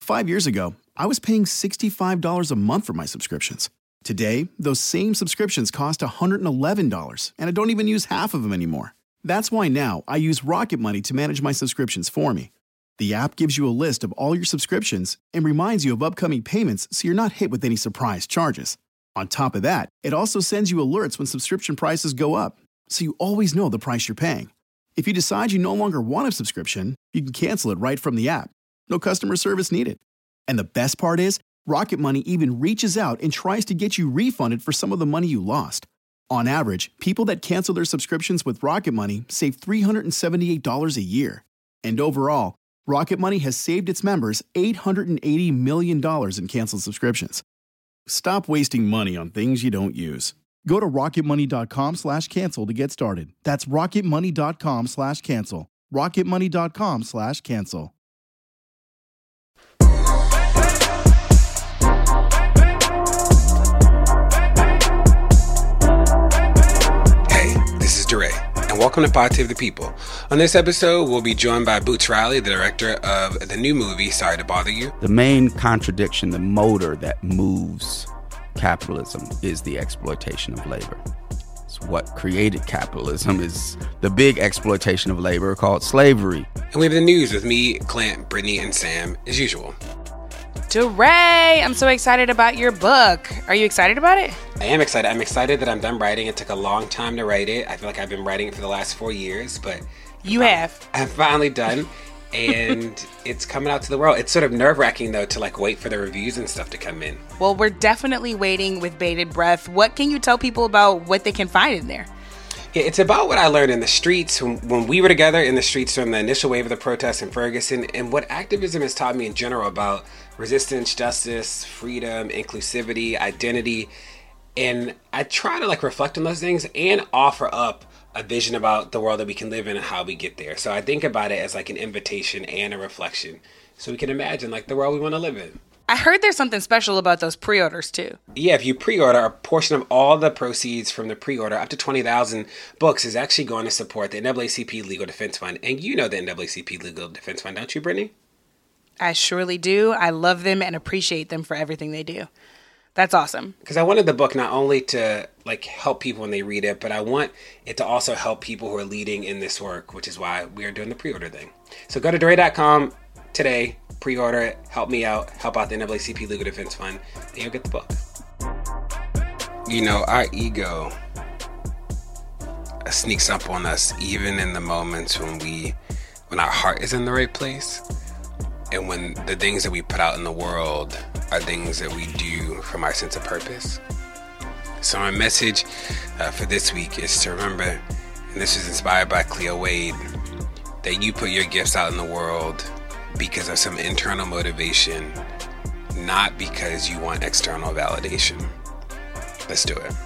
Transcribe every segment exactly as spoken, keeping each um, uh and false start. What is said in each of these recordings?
Five years ago, I was paying sixty-five dollars a month for my subscriptions. Today, those same subscriptions cost one hundred eleven dollars, and I don't even use half of them anymore. That's why now I use Rocket Money to manage my subscriptions for me. The app gives you a list of all your subscriptions and reminds you of upcoming payments so you're not hit with any surprise charges. On top of that, it also sends you alerts when subscription prices go up, so you always know the price you're paying. If you decide you no longer want a subscription, you can cancel it right from the app. No customer service needed. And the best part is, Rocket Money even reaches out and tries to get you refunded for some of the money you lost. On average, people that cancel their subscriptions with Rocket Money save three hundred seventy-eight dollars a year. And overall, Rocket Money has saved its members eight hundred eighty million dollars in canceled subscriptions. Stop wasting money on things you don't use. Go to rocketmoney.com slash cancel to get started. That's rocketmoney.com slash cancel. rocketmoney.com slash cancel. Hey, this is DeRay, and welcome to Pod Save the People. On this episode, we'll be joined by Boots Riley, the director of the new movie, Sorry to Bother You. The main contradiction, the motor that moves capitalism is the exploitation of labor. It's what created capitalism is the big exploitation of labor called slavery. And we have the news with me, Clint, Brittany, and Sam, as usual. DeRay, I'm so excited about your book. Are you excited about it? I am excited. I'm excited that I'm done writing. It took a long time to write it. I feel like I've been writing it for the last four years, but... You I'm, have. I'm finally done, and it's coming out to the world. It's sort of nerve-wracking, though, to like wait for the reviews and stuff to come in. Well, we're definitely waiting with bated breath. What can you tell people about what they can find in there? Yeah, it's about what I learned in the streets when, when we were together in the streets during the initial wave of the protests in Ferguson, and what activism has taught me in general about resistance, justice, freedom, inclusivity, identity. And I try to like reflect on those things and offer up a vision about the world that we can live in and how we get there. So I think about it as like an invitation and a reflection, so we can imagine like the world we want to live in. I heard there's something special about those pre-orders too. Yeah, if you pre-order, a portion of all the proceeds from the pre-order, up to twenty thousand books, is actually going to support the N double A C P Legal Defense Fund. And you know the N double A C P Legal Defense Fund, don't you, Brittany? I surely do. I love them and appreciate them for everything they do. That's awesome. Because I wanted the book not only to like help people when they read it, but I want it to also help people who are leading in this work, which is why we are doing the pre-order thing. So go to DeRay dot com today, pre-order it, help me out, help out the N double A C P Legal Defense Fund, and you'll get the book. You know, our ego sneaks up on us even in the moments when we, when our heart is in the right place, and when the things that we put out in the world are things that we do from our sense of purpose. So my message uh, for this week is to remember, and this is inspired by Cleo Wade, that you put your gifts out in the world because of some internal motivation, not because you want external validation. Let's do it.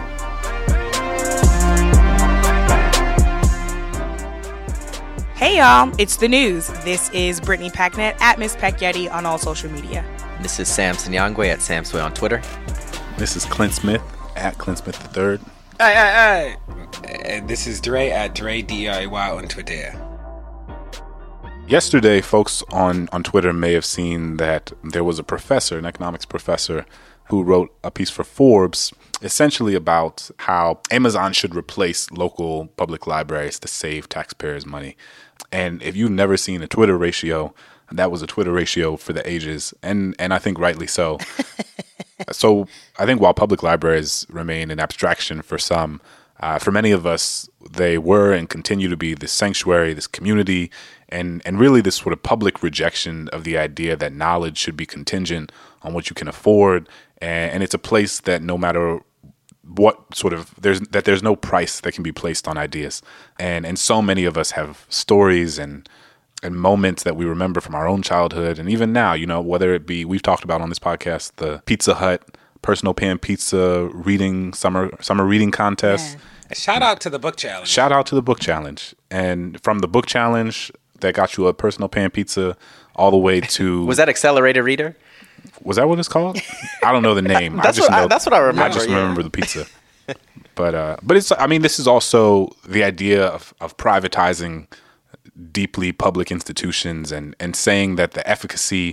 Hey y'all, it's the news. This is Brittany Packnett at Miss Pacyetti on all social media. This is Sam Sinyangwe at Samsway on Twitter. This is Clint Smith at Clint Smith the third. Hey, hey, hey. Uh, this is DeRay at DeRay D R A Y on Twitter. Yesterday, folks on, on Twitter may have seen that there was a professor, an economics professor, who wrote a piece for Forbes essentially about how Amazon should replace local public libraries to save taxpayers' money. And if you've never seen a Twitter ratio, that was a Twitter ratio for the ages, and, and I think rightly so. So I think while public libraries remain an abstraction for some, uh, for many of us, they were and continue to be this sanctuary, this community, and, and really this sort of public rejection of the idea that knowledge should be contingent on what you can afford. And, and it's a place that no matter what sort of, there's that there's no price that can be placed on ideas. And and so many of us have stories and and moments that we remember from our own childhood. And even now, you know, whether it be, we've talked about on this podcast, the Pizza Hut personal pan pizza reading summer summer reading contest. Yeah. Shout out to the book challenge. Shout out to the book challenge. And from the book challenge that got you a personal pan pizza all the way to... Was that Accelerated Reader? Was that what it's called? I don't know the name. that's, I just what, know, I, that's what I remember. I just yeah. remember the pizza. But uh, but it's, I mean, this is also the idea of, of privatizing deeply public institutions and, and saying that the efficacy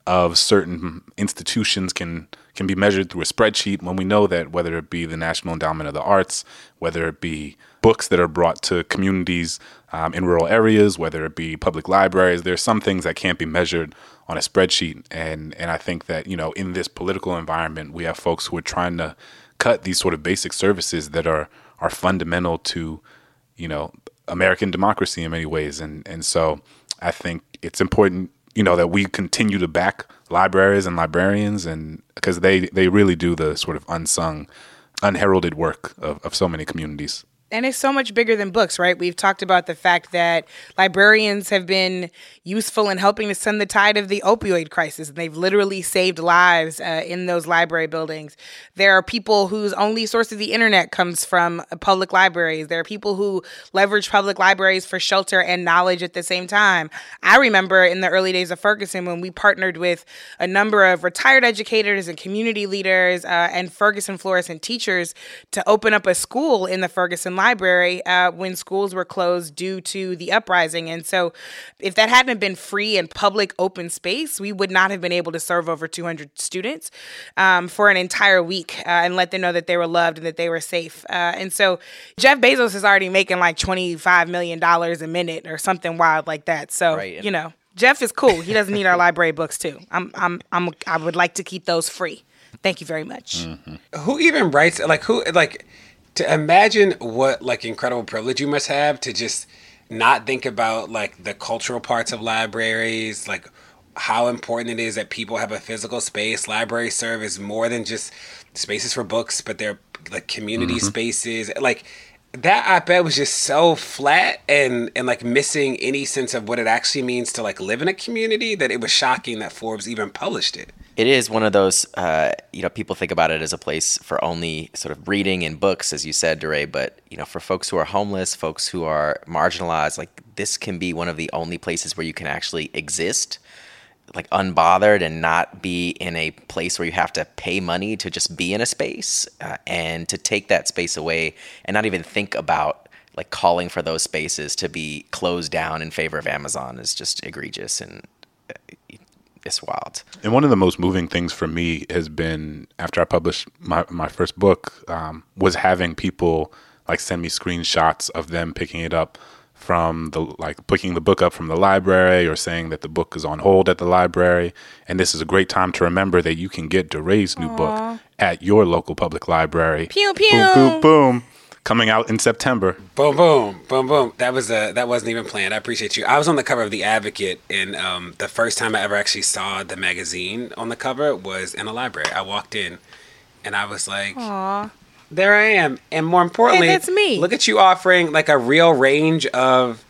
of certain institutions can can be measured through a spreadsheet, when we know that whether it be the National Endowment of the Arts, whether it be books that are brought to communities um, in rural areas, whether it be public libraries, there's some things that can't be measured on a spreadsheet. And and I think that, you know, in this political environment, we have folks who are trying to cut these sort of basic services that are are fundamental to, you know, American democracy in many ways. And and so I think it's important, you know, that we continue to back libraries and librarians, and because they, they really do the sort of unsung, unheralded work of, of so many communities. And it's so much bigger than books, right? We've talked about the fact that librarians have been useful in helping to stem the tide of the opioid crisis. And they've literally saved lives uh, in those library buildings. There are people whose only source of the internet comes from public libraries. There are people who leverage public libraries for shelter and knowledge at the same time. I remember in the early days of Ferguson when we partnered with a number of retired educators and community leaders uh, and Ferguson fluorescent teachers to open up a school in the Ferguson library uh, when schools were closed due to the uprising. And so if that hadn't been free and public open space, we would not have been able to serve over two hundred students um, for an entire week uh, and let them know that they were loved and that they were safe. Uh, and so Jeff Bezos is already making like twenty-five million dollars a minute or something wild like that. So, right. you know, Jeff is cool. He doesn't need our library books too. I'm, I'm, I'm, I would like to keep those free. Thank you very much. Mm-hmm. Who even writes, like, who, like, to imagine what, like, incredible privilege you must have to just not think about, like, the cultural parts of libraries, like, how important it is that people have a physical space. Libraries serve as more than just spaces for books, but they're, like, community mm-hmm. spaces. Like, that op-ed was just so flat and, and, like, missing any sense of what it actually means to, like, live in a community that it was shocking that Forbes even published it. It is one of those, uh, you know, people think about it as a place for only sort of reading and books, as you said, DeRay, but, you know, for folks who are homeless, folks who are marginalized, like, this can be one of the only places where you can actually exist, like, unbothered and not be in a place where you have to pay money to just be in a space, uh, and to take that space away and not even think about, like, calling for those spaces to be closed down in favor of Amazon is just egregious and uh, it's wild. And one of the most moving things for me has been, after I published my, my first book, um, was having people like send me screenshots of them picking it up from the, like picking the book up from the library, or saying that the book is on hold at the library. And this is a great time to remember that you can get DeRay's new Aww. book at your local public library. Pew, pew. Boom, boom, boom. Coming out in September. Boom, boom, boom, boom. That was a, that wasn't even planned. I appreciate you. I was on the cover of The Advocate, and um, the first time I ever actually saw the magazine on the cover was in a library. I walked in, and I was like, Aww. There I am. And more importantly, hey, that's me. Look at you offering like a real range of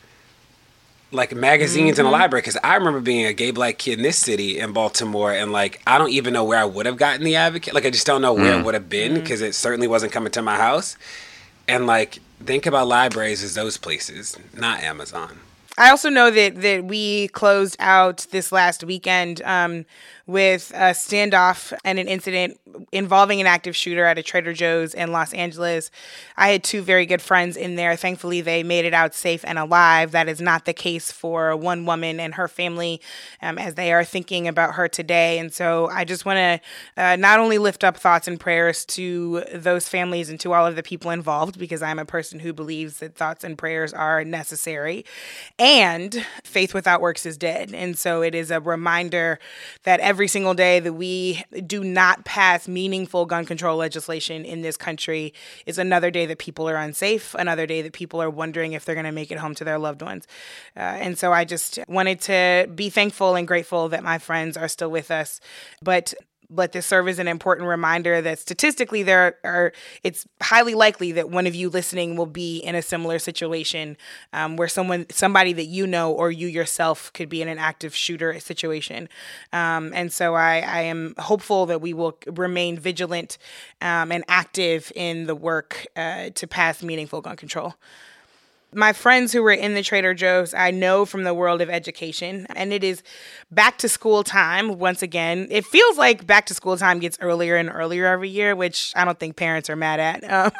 like magazines mm-hmm. in a library. Because I remember being a gay black kid in this city in Baltimore, and like I don't even know where I would have gotten The Advocate. Like I just don't know where mm. it would have been, because mm-hmm. it certainly wasn't coming to my house. And, like, think about libraries as those places, not Amazon. I also know that, that we closed out this last weekend um, with a standoff and an incident involving an active shooter at a Trader Joe's in Los Angeles. I had two very good friends in there. Thankfully, they made it out safe and alive. That is not the case for one woman and her family, um, as they are thinking about her today. And so I just want to uh, not only lift up thoughts and prayers to those families and to all of the people involved, because I'm a person who believes that thoughts and prayers are necessary, and faith without works is dead. And so it is a reminder that every single day that we do not pass meaningful gun control legislation in this country is another day that people are unsafe, another day that people are wondering if they're going to make it home to their loved ones. Uh, and so I just wanted to be thankful and grateful that my friends are still with us. But let this serve as an important reminder that statistically there are, it's highly likely that one of you listening will be in a similar situation um, where someone, somebody that you know or you yourself could be in an active shooter situation. Um, and so I, I am hopeful that we will remain vigilant um, and active in the work uh, to pass meaningful gun control. My friends who were in the Trader Joe's, I know from the world of education, and it is back to school time once again. It feels like back to school time gets earlier and earlier every year, which I don't think parents are mad at. Um,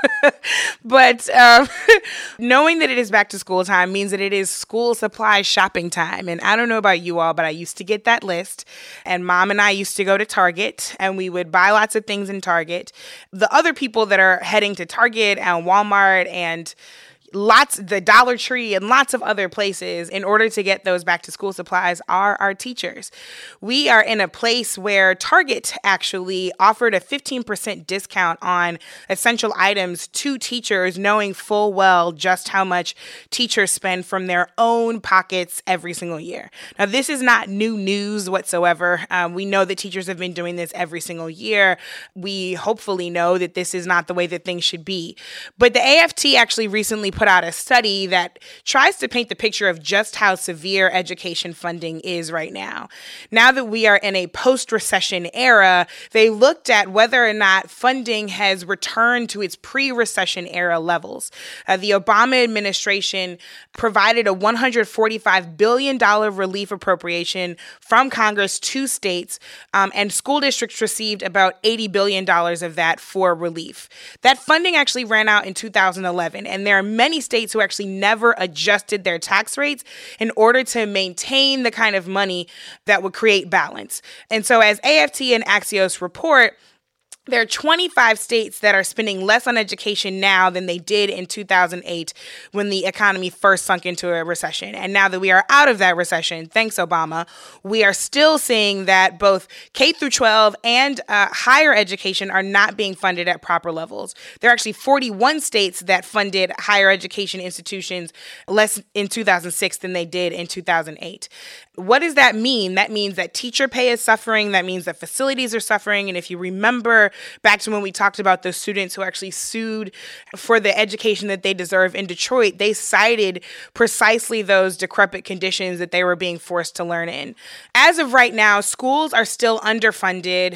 but um, knowing that it is back to school time means that it is school supply shopping time. And I don't know about you all, but I used to get that list, and Mom and I used to go to Target, and we would buy lots of things in Target. The other people that are heading to Target and Walmart and lots, the Dollar Tree and lots of other places in order to get those back to school supplies are our teachers. We are in a place where Target actually offered a fifteen percent discount on essential items to teachers, knowing full well just how much teachers spend from their own pockets every single year. Now, this is not new news whatsoever. Um, we know that teachers have been doing this every single year. We hopefully know that this is not the way that things should be. But the A F T actually recently put out a study that tries to paint the picture of just how severe education funding is right now. Now that we are in a post-recession era, they looked at whether or not funding has returned to its pre-recession era levels. Uh, the Obama administration provided a one hundred forty-five billion dollars relief appropriation from Congress to states, um, and school districts received about eighty billion dollars of that for relief. That funding actually ran out in two thousand eleven, and there are many Many states who actually never adjusted their tax rates in order to maintain the kind of money that would create balance. And so as A F T and Axios report, there are twenty-five states that are spending less on education now than they did in two thousand eight when the economy first sunk into a recession. And now that we are out of that recession, thanks Obama, we are still seeing that both K through twelve and uh, higher education are not being funded at proper levels. There are actually forty-one states that funded higher education institutions less in two thousand six than they did in two thousand eight. What does that mean? That means that teacher pay is suffering. That means that facilities are suffering. And if you remember back to when we talked about those students who actually sued for the education that they deserve in Detroit, they cited precisely those decrepit conditions that they were being forced to learn in. As of right now, schools are still underfunded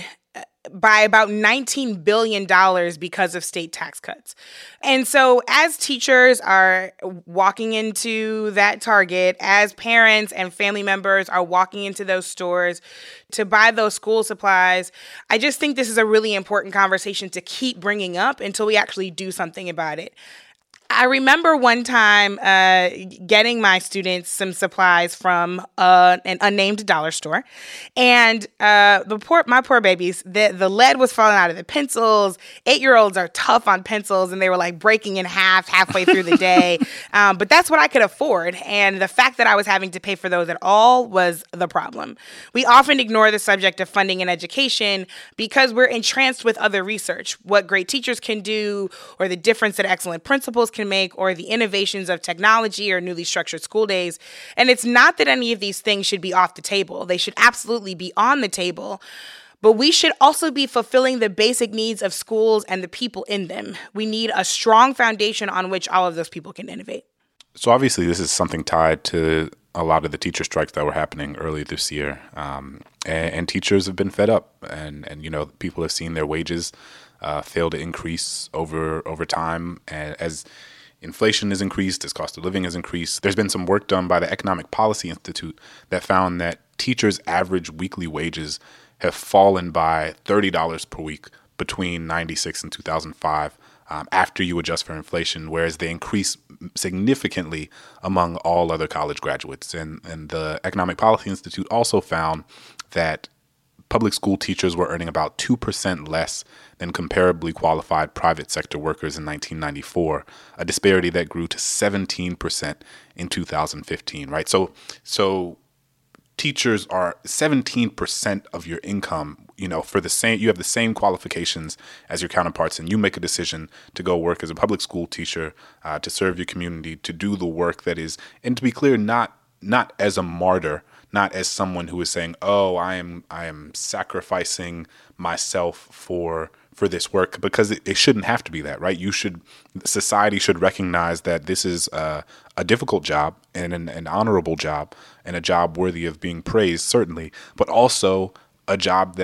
by about nineteen billion dollars because of state tax cuts. And so as teachers are walking into that Target, as parents and family members are walking into those stores to buy those school supplies, I just think this is a really important conversation to keep bringing up until we actually do something about it. I remember one time uh, getting my students some supplies from uh, an unnamed dollar store, and uh, the poor, my poor babies, the, the lead was falling out of the pencils. Eight-year-olds are tough on pencils, and they were like breaking in half halfway through the day. Um, but that's what I could afford, and the fact that I was having to pay for those at all was the problem. We often ignore the subject of funding in education because we're entranced with other research, what great teachers can do, or the difference that excellent principals can make, or the innovations of technology or newly structured school days. And it's not that any of these things should be off the table. They should absolutely be on the table. But we should also be fulfilling the basic needs of schools and the people in them. We need a strong foundation on which all of those people can innovate. So obviously this is something tied to a lot of the teacher strikes that were happening early this year. Um, and, and teachers have been fed up, and, and, you know, people have seen their wages uh, fail to increase over, over time. And as inflation has increased, as cost of living has increased, there's been some work done by the Economic Policy Institute that found that teachers' average weekly wages have fallen by thirty dollars per week between ninety-six and two thousand five um, after you adjust for inflation, whereas they increase significantly among all other college graduates. And, and the Economic Policy Institute also found that public school teachers were earning about two percent less than comparably qualified private sector workers in nineteen ninety-four, a disparity that grew to seventeen percent in two thousand fifteen, right? So, so teachers are seventeen percent of your income, you know, for the same, you have the same qualifications as your counterparts, and you make a decision to go work as a public school teacher, uh, to serve your community, to do the work that is, and to be clear, not, not as a martyr, not as someone who is saying, oh, I am I am sacrificing myself for for this work, because it, it shouldn't have to be that, right? You should, society should recognize that this is a, a difficult job and an, an honorable job and a job worthy of being praised, certainly, but also a job that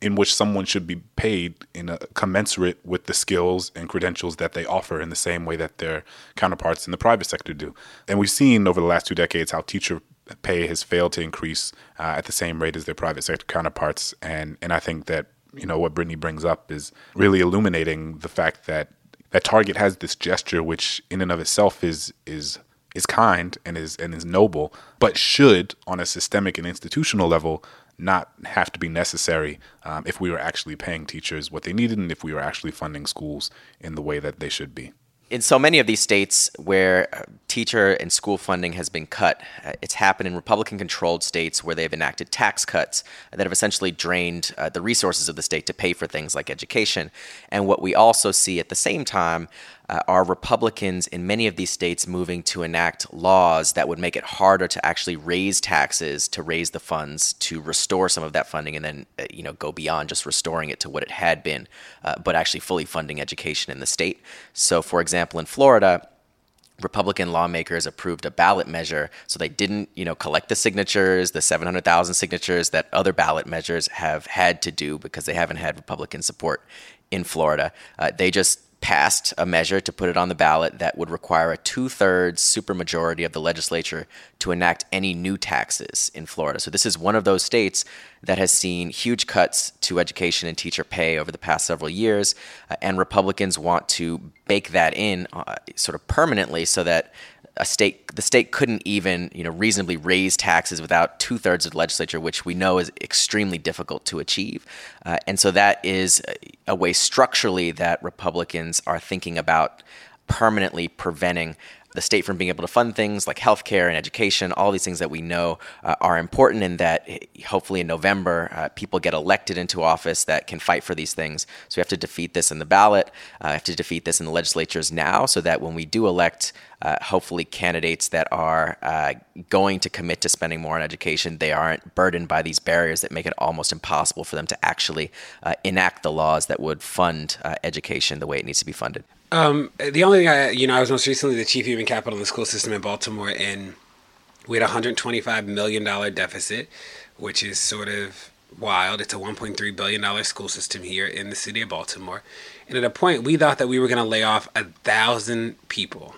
in which someone should be paid in a commensurate with the skills and credentials that they offer in the same way that their counterparts in the private sector do. And we've seen over the last two decades how teacher pay has failed to increase uh, at the same rate as their private sector counterparts. And and I think that, you know, what Brittany brings up is really illuminating the fact that that Target has this gesture, which in and of itself is is is kind and is and is noble, but should, on a systemic and institutional level, not have to be necessary um, if we were actually paying teachers what they needed and if we were actually funding schools in the way that they should be. In so many of these states where uh, teacher and school funding has been cut, uh, it's happened in Republican-controlled states where they've enacted tax cuts that have essentially drained uh, the resources of the state to pay for things like education. And what we also see at the same time uh, are Republicans in many of these states moving to enact laws that would make it harder to actually raise taxes, to raise the funds, to restore some of that funding, and then uh, you know go beyond just restoring it to what it had been, uh, but actually fully funding education in the state. So, for example, in Florida, Republican lawmakers approved a ballot measure, so they didn't, you know, collect the signatures, the seven hundred thousand signatures that other ballot measures have had to do because they haven't had Republican support in Florida. Uh, they just passed a measure to put it on the ballot that would require a two-thirds supermajority of the legislature to enact any new taxes in Florida. So this is one of those states that has seen huge cuts to education and teacher pay over the past several years, uh, and Republicans want to bake that in uh, sort of permanently so that a state, the state couldn't even, you know, reasonably raise taxes without two-thirds of the legislature, which we know is extremely difficult to achieve. Uh, and so that is a way structurally that Republicans are thinking about permanently preventing the state from being able to fund things like healthcare and education, all these things that we know uh, are important, and that hopefully in November uh, people get elected into office that can fight for these things. So we have to defeat this in the ballot. Uh, we have to defeat this in the legislatures now, so that when we do elect uh, hopefully candidates that are uh, going to commit to spending more on education, they aren't burdened by these barriers that make it almost impossible for them to actually uh, enact the laws that would fund uh, education the way it needs to be funded. Um, the only thing I, you know, I was most recently the chief human capital in the school system in Baltimore, and we had a one hundred twenty-five million dollars deficit, which is sort of wild. It's a one point three billion dollars school system here in the city of Baltimore. And at a point, we thought that we were going to lay off a thousand people.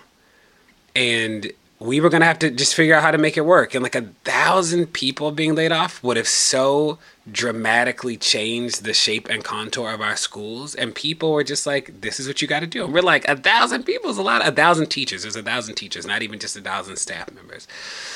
And we were going to have to just figure out how to make it work. And like a thousand people being laid off would have so dramatically changed the shape and contour of our schools. And people were just like, this is what you got to do. And we're like, a thousand people is a lot. A thousand teachers. There's a thousand teachers, not even just a thousand staff members.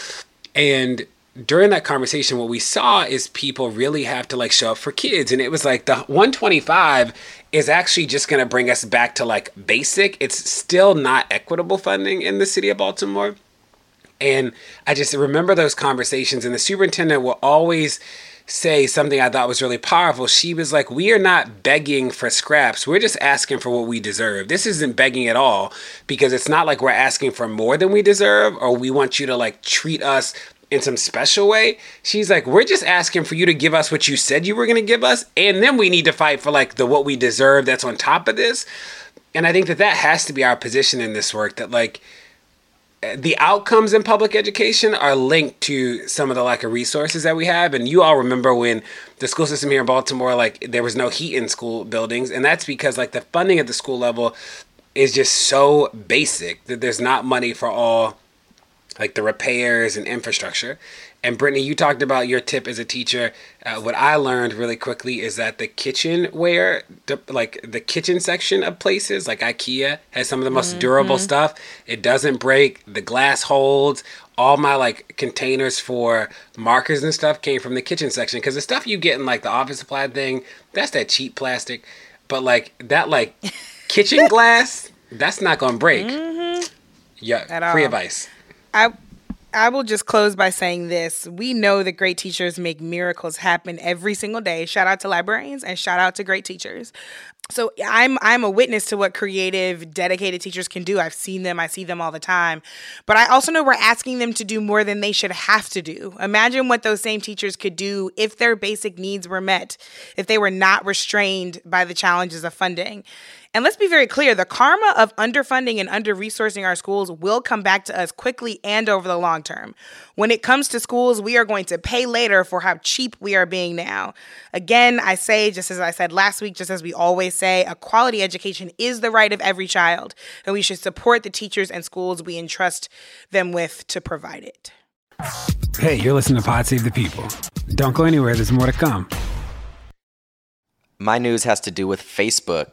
And during that conversation, what we saw is people really have to like show up for kids. And it was like the one twenty-five is actually just going to bring us back to like basic. It's still not equitable funding in the city of Baltimore. And I just remember those conversations, and the superintendent will always say something I thought was really powerful. She was like, we are not begging for scraps. We're just asking for what we deserve. This isn't begging at all, because it's not like we're asking for more than we deserve, or we want you to like treat us in some special way. She's like, we're just asking for you to give us what you said you were going to give us. And then we need to fight for like the what we deserve that's on top of this. And I think that that has to be our position in this work, that like, the outcomes in public education are linked to some of the lack of resources that we have. And you all remember when the school system here in Baltimore, like there was no heat in school buildings. And that's because like the funding at the school level is just so basic that there's not money for all like the repairs and infrastructure. And Brittany, you talked about your tip as a teacher. Uh, what I learned really quickly is that the kitchenware, like the kitchen section of places like IKEA, has some of the most mm-hmm. durable stuff. It doesn't break. The glass holds. All my like containers for markers and stuff came from the kitchen section, because the stuff you get in like the office supply thing, that's that cheap plastic. But like that like kitchen glass, that's not going to break. Mm-hmm. Yeah, free advice. I I will just close by saying this. We know that great teachers make miracles happen every single day. Shout out to librarians and shout out to great teachers. So I'm I'm a witness to what creative, dedicated teachers can do. I've seen them. I see them all the time. But I also know we're asking them to do more than they should have to do. Imagine what those same teachers could do if their basic needs were met, if they were not restrained by the challenges of funding. And let's be very clear, the karma of underfunding and under-resourcing our schools will come back to us quickly and over the long term. When it comes to schools, we are going to pay later for how cheap we are being now. Again, I say, just as I said last week, just as we always say, a quality education is the right of every child, and we should support the teachers and schools we entrust them with to provide it. Hey, you're listening to Pod Save the People. Don't go anywhere, there's more to come. My news has to do with Facebook.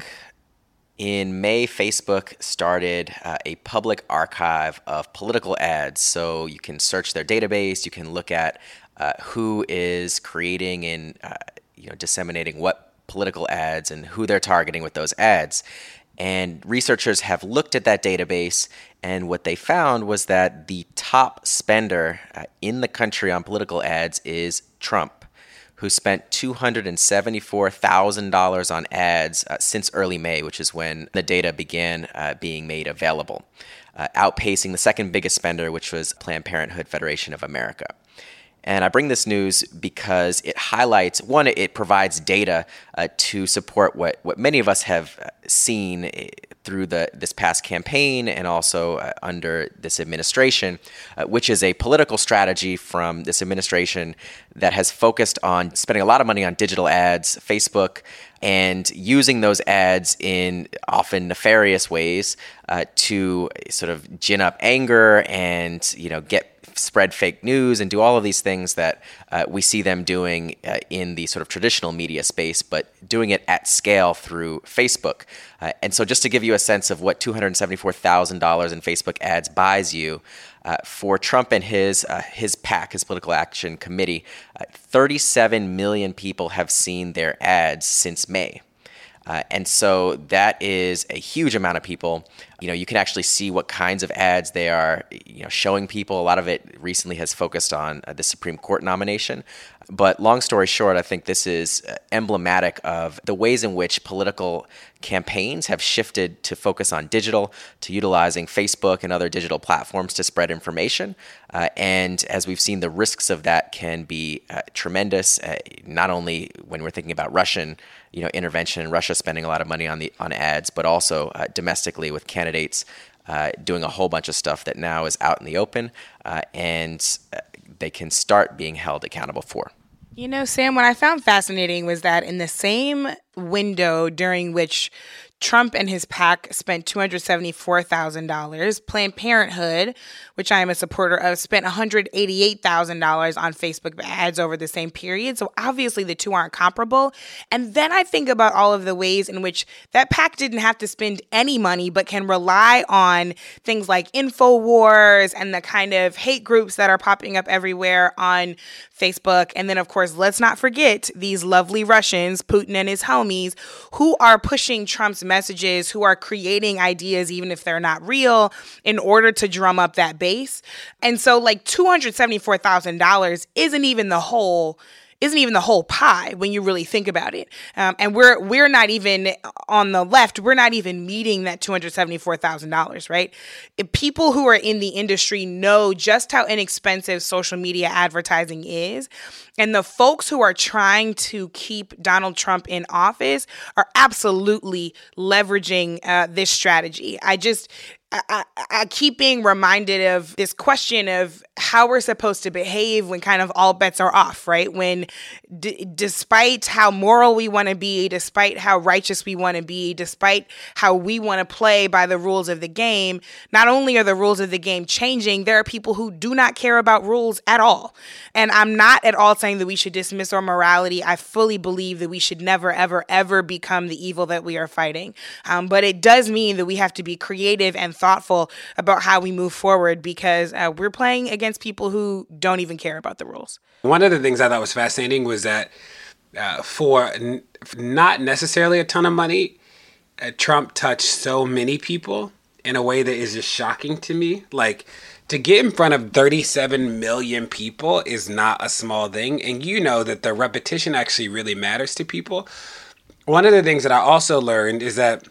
In May, Facebook started uh, a public archive of political ads. So you can search their database, you can look at uh, who is creating and uh, you know disseminating what political ads and who they're targeting with those ads. And researchers have looked at that database, and what they found was that the top spender uh, in the country on political ads is Trump, who spent two hundred seventy-four thousand dollars on ads uh, since early May, which is when the data began uh, being made available, uh, outpacing the second biggest spender, which was Planned Parenthood Federation of America. And I bring this news because it highlights, one, it provides data uh, to support what, what many of us have seen through the this past campaign and also uh, under this administration, uh, which is a political strategy from this administration that has focused on spending a lot of money on digital ads, Facebook, and using those ads in often nefarious ways uh, to sort of gin up anger and, you know, get spread fake news and do all of these things that uh, we see them doing uh, in the sort of traditional media space, but doing it at scale through Facebook. Uh, and so just to give you a sense of what two hundred seventy-four thousand dollars in Facebook ads buys you, uh, for Trump and his uh, his PAC, his Political Action Committee, uh, thirty-seven million people have seen their ads since May. Uh, and so that is a huge amount of people. You know, you can actually see what kinds of ads they are, you know, showing people. A lot of it recently has focused on uh, the Supreme Court nomination. But long story short, I think this is emblematic of the ways in which political campaigns have shifted to focus on digital, to utilizing Facebook and other digital platforms to spread information. Uh, and as we've seen, the risks of that can be uh, tremendous, uh, not only when we're thinking about Russian you know, intervention and Russia spending a lot of money on the on ads, but also uh, domestically with candidates uh, doing a whole bunch of stuff that now is out in the open uh, and uh, they can start being held accountable for. You know, Sam, what I found fascinating was that in the same window during which Trump and his PAC spent two hundred seventy-four thousand dollars. Planned Parenthood, which I am a supporter of, spent one hundred eighty-eight thousand dollars on Facebook ads over the same period. So obviously the two aren't comparable. And then I think about all of the ways in which that PAC didn't have to spend any money, but can rely on things like InfoWars and the kind of hate groups that are popping up everywhere on Facebook. And then, of course, let's not forget these lovely Russians, Putin and his homies, who are pushing Trump's messages, who are creating ideas, even if they're not real, in order to drum up that base. And so like two hundred seventy-four thousand dollars isn't even the whole isn't even the whole pie when you really think about it. Um, and we're we're not even on the left, we're not even meeting that two hundred seventy-four thousand dollars, right? If people who are in the industry know just how inexpensive social media advertising is. And the folks who are trying to keep Donald Trump in office are absolutely leveraging uh, this strategy. I just, I, I, I keep being reminded of this question of how we're supposed to behave when kind of all bets are off, right? When d- despite how moral we want to be, despite how righteous we want to be, despite how we want to play by the rules of the game, not only are the rules of the game changing, there are people who do not care about rules at all. And I'm not at all saying that we should dismiss our morality. I fully believe that we should never, ever, ever become the evil that we are fighting. Um, but it does mean that we have to be creative and thoughtful about how we move forward because uh, we're playing against people who don't even care about the rules. One of the things I thought was fascinating was that uh, for n- not necessarily a ton of money, uh, Trump touched so many people in a way that is just shocking to me. Like, to get in front of thirty-seven million people is not a small thing. And you know that the repetition actually really matters to people. One of the things that I also learned is that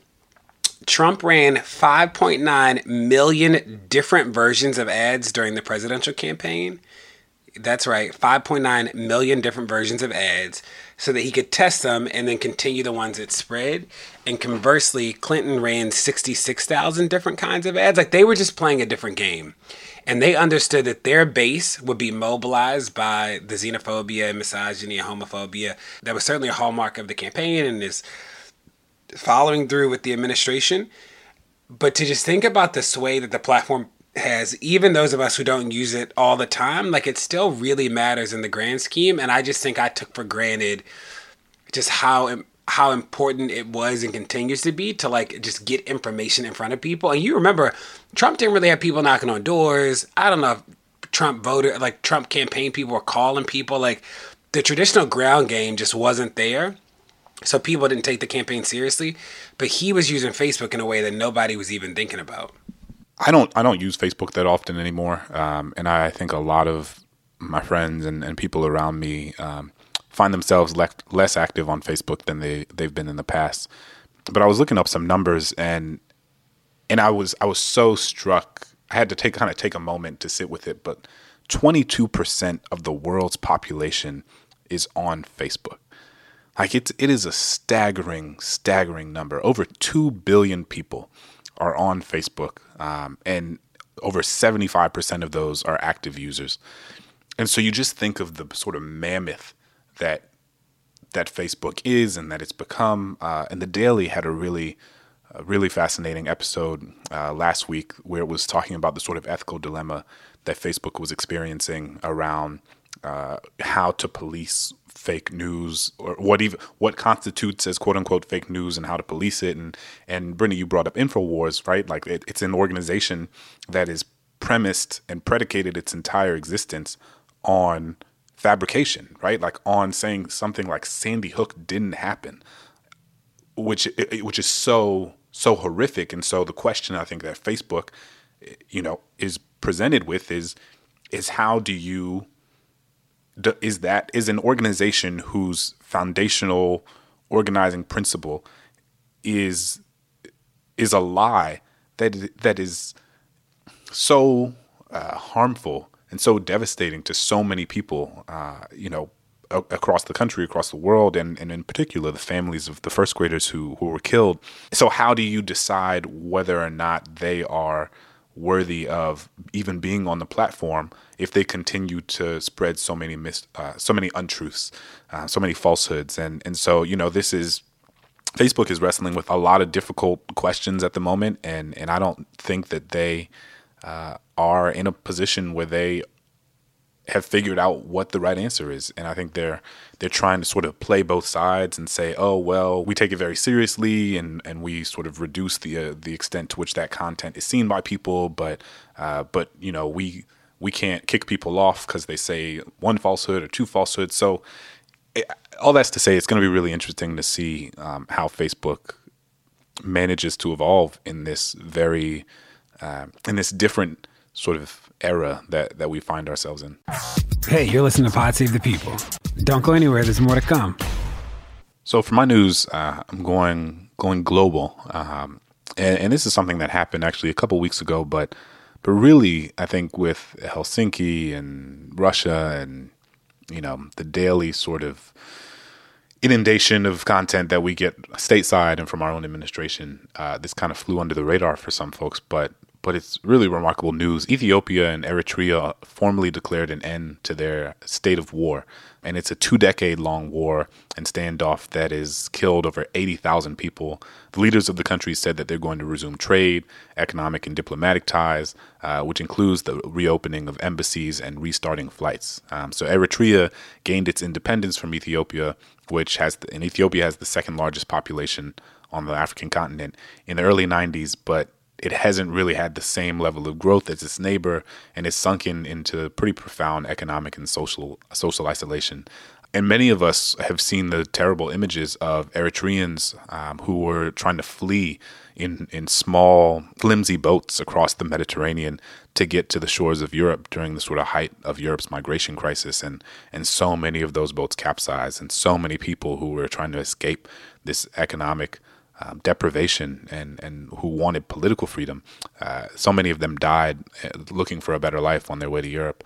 Trump ran five point nine million different versions of ads during the presidential campaign. That's right. five point nine million different versions of ads so that he could test them and then continue the ones that spread. And conversely, Clinton ran sixty-six thousand different kinds of ads. Like, they were just playing a different game. And they understood that their base would be mobilized by the xenophobia, misogyny, and homophobia. That was certainly a hallmark of the campaign and is following through with the administration. But to just think about the sway that the platform has, even those of us who don't use it all the time, like, it still really matters in the grand scheme. And I just think I took for granted just how how important it was and continues to be to, like, just get information in front of people. And you remember, Trump didn't really have people knocking on doors. I don't know if Trump voter, like Trump campaign people were calling people. Like, the traditional ground game just wasn't there. So people didn't take the campaign seriously. But he was using Facebook in a way that nobody was even thinking about. I don't I don't use Facebook that often anymore. Um, and I think a lot of my friends and, and people around me um, find themselves le- less active on Facebook than they, they've been in the past. But I was looking up some numbers and and I was I was so struck. I had to take kind of take a moment to sit with it. But twenty-two percent of the world's population is on Facebook. Like, it's, it is a staggering, staggering number. Over two billion people are on Facebook, um, and over seventy-five percent of those are active users. And so you just think of the sort of mammoth that that Facebook is and that it's become. Uh, and The Daily had a really, a really fascinating episode uh, last week where it was talking about the sort of ethical dilemma that Facebook was experiencing around uh, how to police fake news, or what even what constitutes as quote unquote fake news, and how to police it. And and Brittany, you brought up InfoWars, right? Like, it, it's an organization that is premised and predicated its entire existence on fabrication, right? Like, on saying something like Sandy Hook didn't happen, which which is so so horrific. And so the question I think that Facebook, you know, is presented with is is how do you Is that is an organization whose foundational organizing principle is is a lie that that is so uh, harmful and so devastating to so many people, uh, you know, a- across the country, across the world, and, and in particular the families of the first graders who who were killed. So how do you decide whether or not they are worthy of even being on the platform if they continue to spread so many mis- uh, so many untruths, uh, so many falsehoods? And and so, you know, this is Facebook is wrestling with a lot of difficult questions at the moment, and and I don't think that they uh, are in a position where they have figured out what the right answer is. And I think they're they're trying to sort of play both sides and say, oh, well, we take it very seriously, and, and we sort of reduce the uh, the extent to which that content is seen by people, but uh, but you know, we we can't kick people off because they say one falsehood or two falsehoods. So it, all that's to say, it's going to be really interesting to see um, how Facebook manages to evolve in this very uh, in this different sort of era that, that we find ourselves in. Hey, you're listening to Pod Save the People. Don't go anywhere. There's more to come. So for my news, uh, I'm going going global, um, and, and this is something that happened actually a couple weeks ago. But but really, I think with Helsinki and Russia, and you know, the daily sort of inundation of content that we get stateside and from our own administration, uh, this kind of flew under the radar for some folks, but. But it's really remarkable news. Ethiopia and Eritrea formally declared an end to their state of war. And it's a two-decade-long war and standoff that has killed over eighty thousand people. The leaders of the country said that they're going to resume trade, economic and diplomatic ties, uh, which includes the reopening of embassies and restarting flights. Um, so Eritrea gained its independence from Ethiopia, which has the, and Ethiopia has the second largest population on the African continent, in the early nineties, but it hasn't really had the same level of growth as its neighbor, and it's sunken into pretty profound economic and social social isolation. And many of us have seen the terrible images of Eritreans um, who were trying to flee in, in small, flimsy boats across the Mediterranean to get to the shores of Europe during the sort of height of Europe's migration crisis. And, and so many of those boats capsized, and so many people who were trying to escape this economic Um, deprivation and, and who wanted political freedom. Uh, so many of them died looking for a better life on their way to Europe.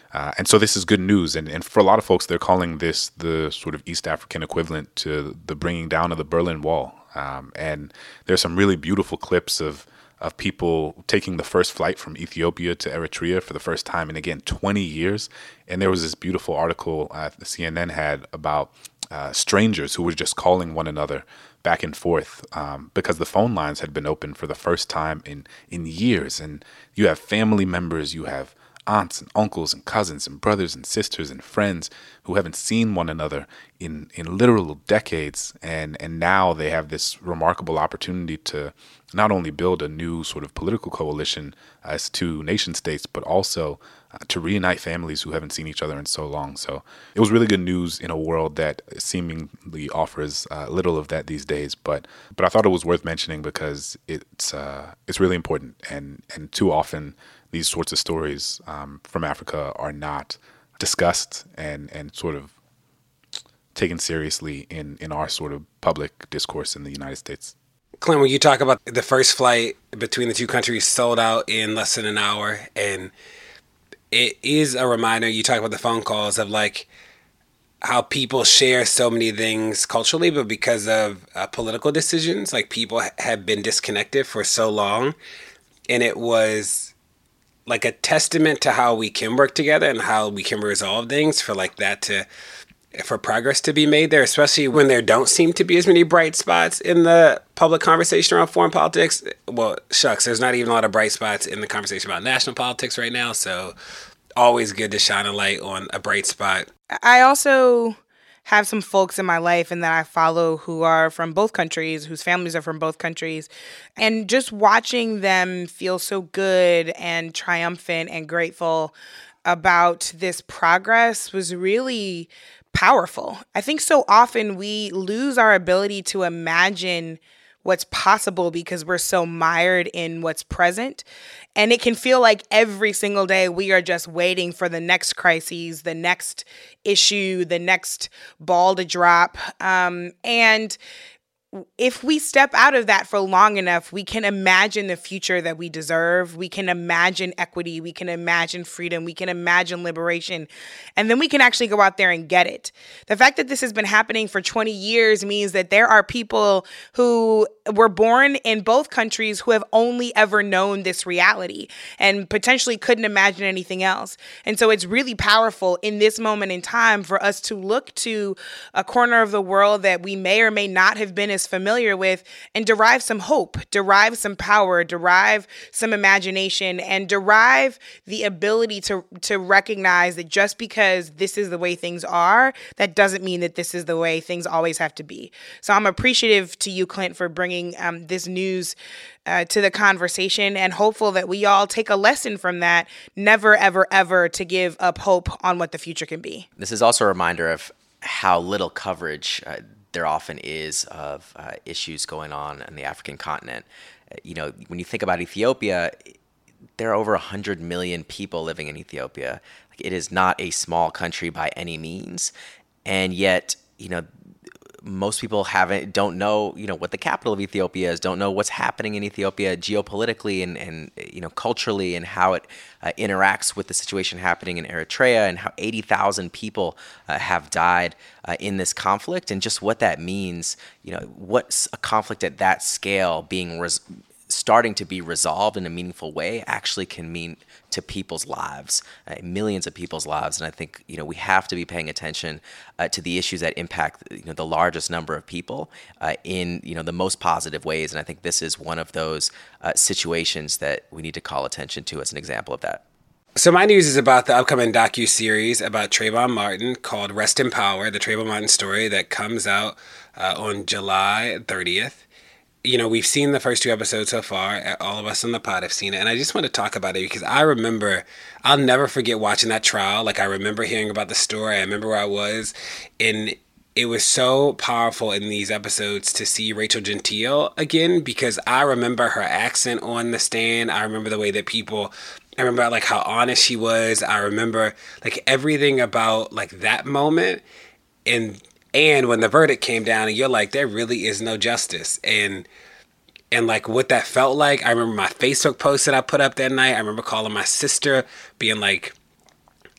Uh, and so this is good news. And, and for a lot of folks, they're calling this the sort of East African equivalent to the bringing down of the Berlin Wall. Um, and there's some really beautiful clips of of people taking the first flight from Ethiopia to Eritrea for the first time in, again, twenty years. And there was this beautiful article uh, the C N N had about uh, strangers who were just calling one another back and forth um, because the phone lines had been open for the first time in, in years. And you have family members, you have aunts and uncles and cousins and brothers and sisters and friends who haven't seen one another in, in literal decades. And, and now they have this remarkable opportunity to not only build a new sort of political coalition as two nation states, but also uh, to reunite families who haven't seen each other in so long. So it was really good news in a world that seemingly offers uh, little of that these days. But but I thought it was worth mentioning because it's uh, it's really important. And, and too often these sorts of stories um, from Africa are not discussed and, and sort of taken seriously in, in our sort of public discourse in the United States. Clint, when you talk about the first flight between the two countries sold out in less than an hour, and it is a reminder, you talk about the phone calls of like how people share so many things culturally, but because of uh, political decisions, like people ha- have been disconnected for so long. And it was like a testament to how we can work together and how we can resolve things for like that to, for progress to be made there, especially when there don't seem to be as many bright spots in the public conversation around foreign politics. Well, shucks, there's not even a lot of bright spots in the conversation about national politics right now. So always good to shine a light on a bright spot. I also have some folks in my life and that I follow who are from both countries, whose families are from both countries. And just watching them feel so good and triumphant and grateful about this progress was really powerful. I think so often we lose our ability to imagine what's possible because we're so mired in what's present. And it can feel like every single day we are just waiting for the next crises, the next issue, the next ball to drop. Um, and if we step out of that for long enough, we can imagine the future that we deserve. We can imagine equity. We can imagine freedom. We can imagine liberation. And then we can actually go out there and get it. The fact that this has been happening for twenty years means that there are people who were born in both countries who have only ever known this reality and potentially couldn't imagine anything else. And so it's really powerful in this moment in time for us to look to a corner of the world that we may or may not have been as familiar with and derive some hope, derive some power, derive some imagination, and derive the ability to, to recognize that just because this is the way things are, that doesn't mean that this is the way things always have to be. So I'm appreciative to you, Clint, for bringing um, this news uh, to the conversation and hopeful that we all take a lesson from that, never, ever, ever to give up hope on what the future can be. This is also a reminder of how little coverage uh, there often is of uh, issues going on in the African continent. Uh, you know, when you think about Ethiopia, there are over one hundred million people living in Ethiopia. Like, it is not a small country by any means. And yet, you know, most people haven't don't know, you know, what the capital of Ethiopia is, don't know what's happening in Ethiopia geopolitically and, and you know, culturally, and how it uh, interacts with the situation happening in Eritrea, and how eighty thousand people uh, have died uh, in this conflict, and just what that means, you know, what's a conflict at that scale being res- starting to be resolved in a meaningful way actually can mean to people's lives, uh, millions of people's lives. And I think, you know, we have to be paying attention uh, to the issues that impact, you know, the largest number of people uh, in, you know, the most positive ways. And I think this is one of those uh, situations that we need to call attention to as an example of that. So my news is about the upcoming docu-series about Trayvon Martin called Rest in Power, the Trayvon Martin story, that comes out uh, on July thirtieth. You know, we've seen the first two episodes so far. All of us on the pod have seen it. And I just want to talk about it because I remember, I'll never forget watching that trial. Like, I remember hearing about the story. I remember where I was. And it was so powerful in these episodes to see Rachel Gentile again, because I remember her accent on the stand. I remember the way that people, I remember like how honest she was. I remember like everything about like that moment. And And when the verdict came down and you're like, there really is no justice. And and like what that felt like, I remember my Facebook post that I put up that night. I remember calling my sister being like,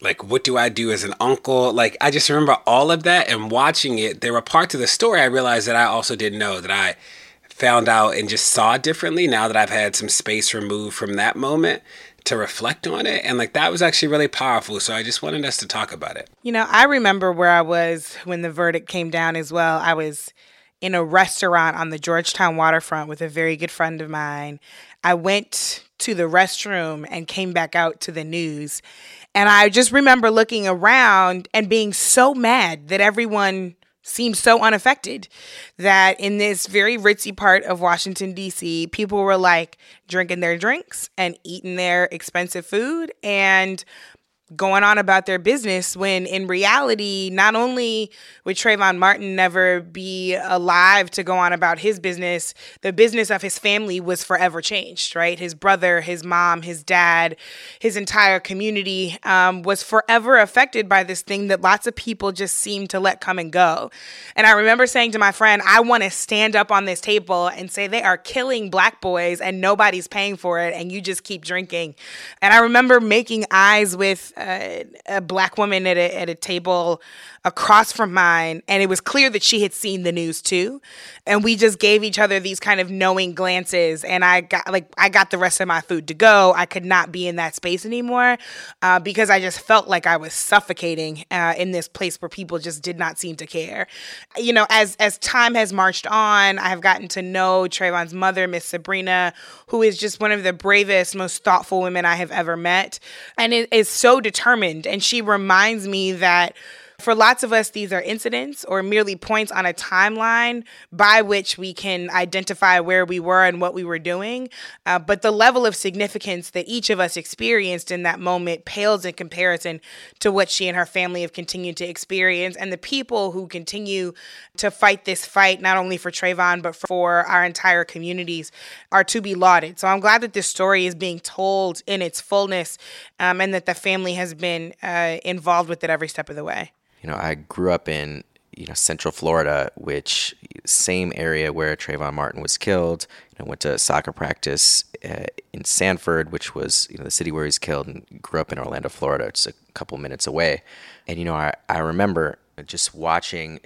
like, what do I do as an uncle? Like, I just remember all of that and watching it. There were parts of the story I realized that I also didn't know, that I found out and just saw differently now that I've had some space removed from that moment to reflect on it. And like, that was actually really powerful. So I just wanted us to talk about it. You know, I remember where I was when the verdict came down as well. I was in a restaurant on the Georgetown waterfront with a very good friend of mine. I went to the restroom and came back out to the news. And I just remember looking around and being so mad that everyone seemed so unaffected, that in this very ritzy part of Washington, D C, people were like drinking their drinks and eating their expensive food and going on about their business, when in reality, not only would Trayvon Martin never be alive to go on about his business, the business of his family was forever changed, right? His brother, his mom, his dad, his entire community um, was forever affected by this thing that lots of people just seemed to let come and go. And I remember saying to my friend, I want to stand up on this table and say they are killing Black boys and nobody's paying for it and you just keep drinking. And I remember making eyes with Uh, a Black woman at a, at a table across from mine, and it was clear that she had seen the news too. And we just gave each other these kind of knowing glances, and I got like I got the rest of my food to go. I could not be in that space anymore uh, because I just felt like I was suffocating uh, in this place where people just did not seem to care. You know, as as time has marched on, I have gotten to know Trayvon's mother, Miss Sabrina, who is just one of the bravest, most thoughtful women I have ever met, and it is so determined. And she reminds me that for lots of us, these are incidents or merely points on a timeline by which we can identify where we were and what we were doing. Uh, but the level of significance that each of us experienced in that moment pales in comparison to what she and her family have continued to experience. And the people who continue to fight this fight, not only for Trayvon, but for our entire communities, are to be lauded. So I'm glad that this story is being told in its fullness um, and that the family has been uh, involved with it every step of the way. You know, I grew up in, you know, Central Florida, which same area where Trayvon Martin was killed. You know, went to soccer practice uh, in Sanford, which was, you know, the city where he's killed, and grew up in Orlando, Florida, just a couple minutes away. And, you know, I, I remember just watching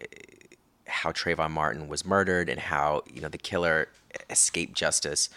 how Trayvon Martin was murdered and how, you know, the killer escaped justice.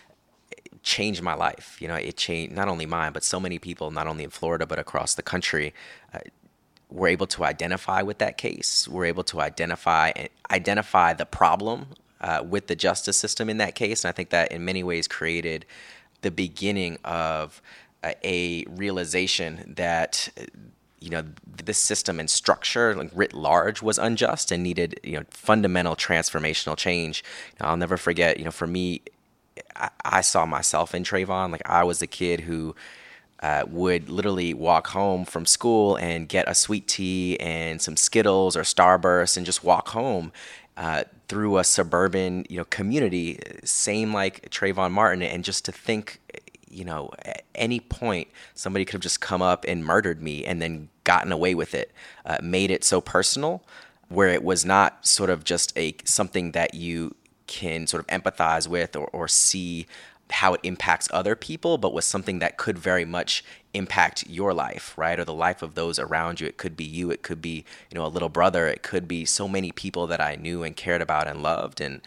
Changed my life. You know, it changed not only mine, but so many people, not only in Florida, but across the country. Uh, We're able to identify with that case. We're able to identify identify the problem uh, with the justice system in that case. And I think that in many ways created the beginning of a, a realization that, you know, this system and structure, like writ large, was unjust and needed, you know, fundamental transformational change. You know, I'll never forget, you know, for me, I, I saw myself in Trayvon. Like, I was the kid who Uh, would literally walk home from school and get a sweet tea and some Skittles or Starburst and just walk home uh, through a suburban, you know, community, same like Trayvon Martin. And just to think, you know, at any point somebody could have just come up and murdered me and then gotten away with it, uh, made it so personal, where it was not sort of just a something that you can sort of empathize with or, or see how it impacts other people, but was something that could very much impact your life, right? Or the life of those around you. It could be you, it could be, you know, a little brother, it could be so many people that I knew and cared about and loved. And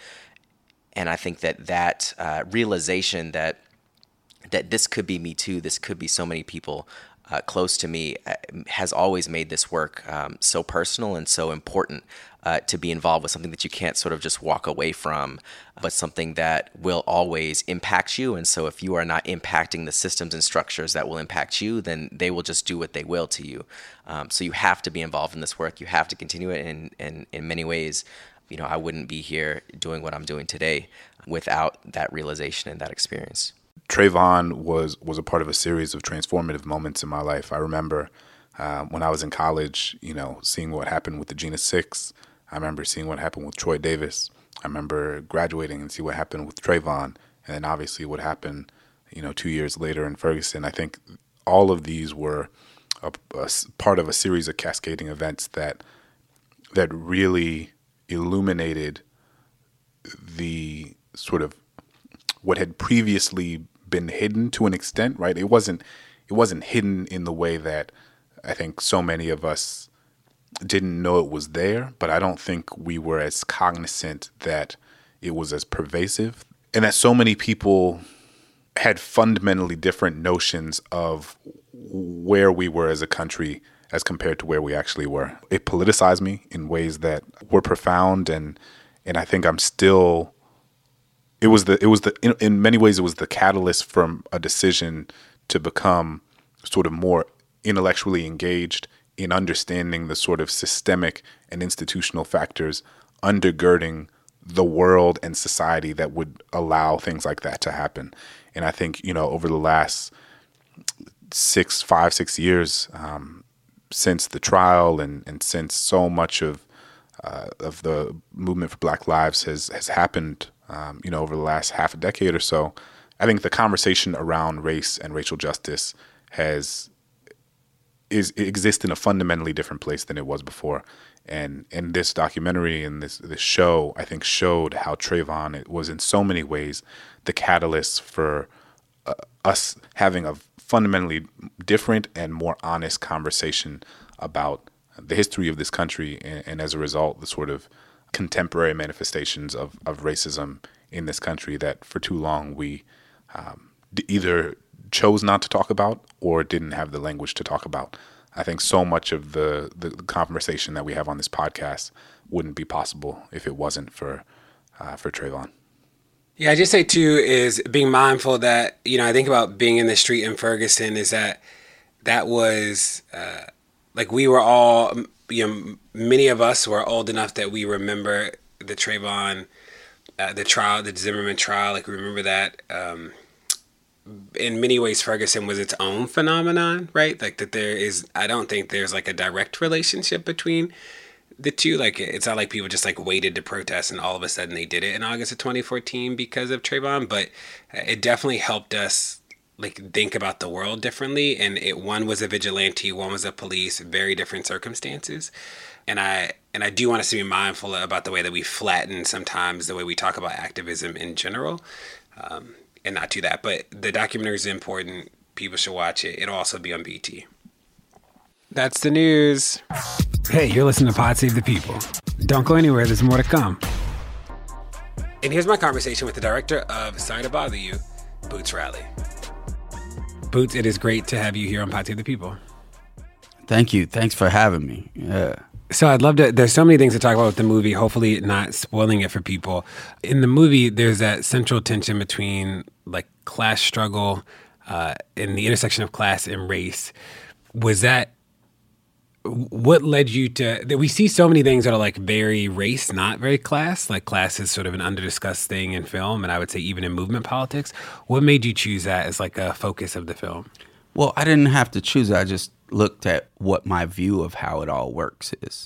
and I think that that uh, realization that that this could be me too, this could be so many people uh, close to me, uh, has always made this work um, so personal and so important. Uh, to be involved with something that you can't sort of just walk away from, but something that will always impact you. And so if you are not impacting the systems and structures that will impact you, then they will just do what they will to you. Um, so you have to be involved in this work. You have to continue it. And, and in many ways, you know, I wouldn't be here doing what I'm doing today without that realization and that experience. Trayvon was, was a part of a series of transformative moments in my life. I remember uh, when I was in college, you know, seeing what happened with the Jena Six. I remember seeing what happened with Troy Davis. I remember graduating and see what happened with Trayvon, and then obviously what happened, you know, two years later in Ferguson. I think all of these were a, a part of a series of cascading events that that really illuminated the sort of what had previously been hidden to an extent, right? It wasn't it wasn't hidden in the way that I think so many of us didn't know it was there, but I don't think we were as cognizant that it was as pervasive, and that so many people had fundamentally different notions of where we were as a country as compared to where we actually were. It politicized me in ways that were profound, and and I think I'm still. It was the it was the in, in many ways it was the catalyst from a decision to become sort of more intellectually engaged in understanding the sort of systemic and institutional factors undergirding the world and society that would allow things like that to happen. And I think, you know, over the last six, five, six years, um, since the trial and, and since so much of uh, of the movement for Black Lives has has happened, um, you know, over the last half a decade or so, I think the conversation around race and racial justice has is it exists in a fundamentally different place than it was before. And and this documentary and this this show, I think, showed how Trayvon it was in so many ways the catalyst for uh, us having a fundamentally different and more honest conversation about the history of this country, and, and as a result, the sort of contemporary manifestations of, of racism in this country that for too long we um, d- either chose not to talk about or didn't have the language to talk about. I think so much of the, the conversation that we have on this podcast wouldn't be possible if it wasn't for uh, for Trayvon. Yeah, I just say too is being mindful that, you know, I think about being in the street in Ferguson is that that was uh, like we were all, you know, many of us were old enough that we remember the Trayvon, uh, the trial, the Zimmerman trial. Like we remember that. Um, in many ways, Ferguson was its own phenomenon, right? Like that there is, I don't think there's like a direct relationship between the two. Like it's not like people just like waited to protest and all of a sudden they did it in August of twenty fourteen because of Trayvon, but it definitely helped us like think about the world differently. And it, one was a vigilante, one was a police, very different circumstances. And I, and I do want us to be mindful about the way that we flatten sometimes the way we talk about activism in general. Um, and not do that. But the documentary is important. People should watch it. It'll also be on B E T. That's the news. Hey, you're listening to Pod Save the People. Don't go anywhere. There's more to come. And here's my conversation with the director of Sorry to Bother You, Boots Riley. Boots, it is great to have you here on Pod Save the People. Thank you. Thanks for having me. Yeah. So I'd love to, there's so many things to talk about with the movie, hopefully not spoiling it for people. In the movie, there's that central tension between like class struggle uh, and the intersection of class and race. Was that, what led you to, that we see so many things that are like very race, not very class, like class is sort of an under-discussed thing in film, and I would say even in movement politics. What made you choose that as like a focus of the film? Well, I didn't have to choose it. I just looked at what my view of how it all works is.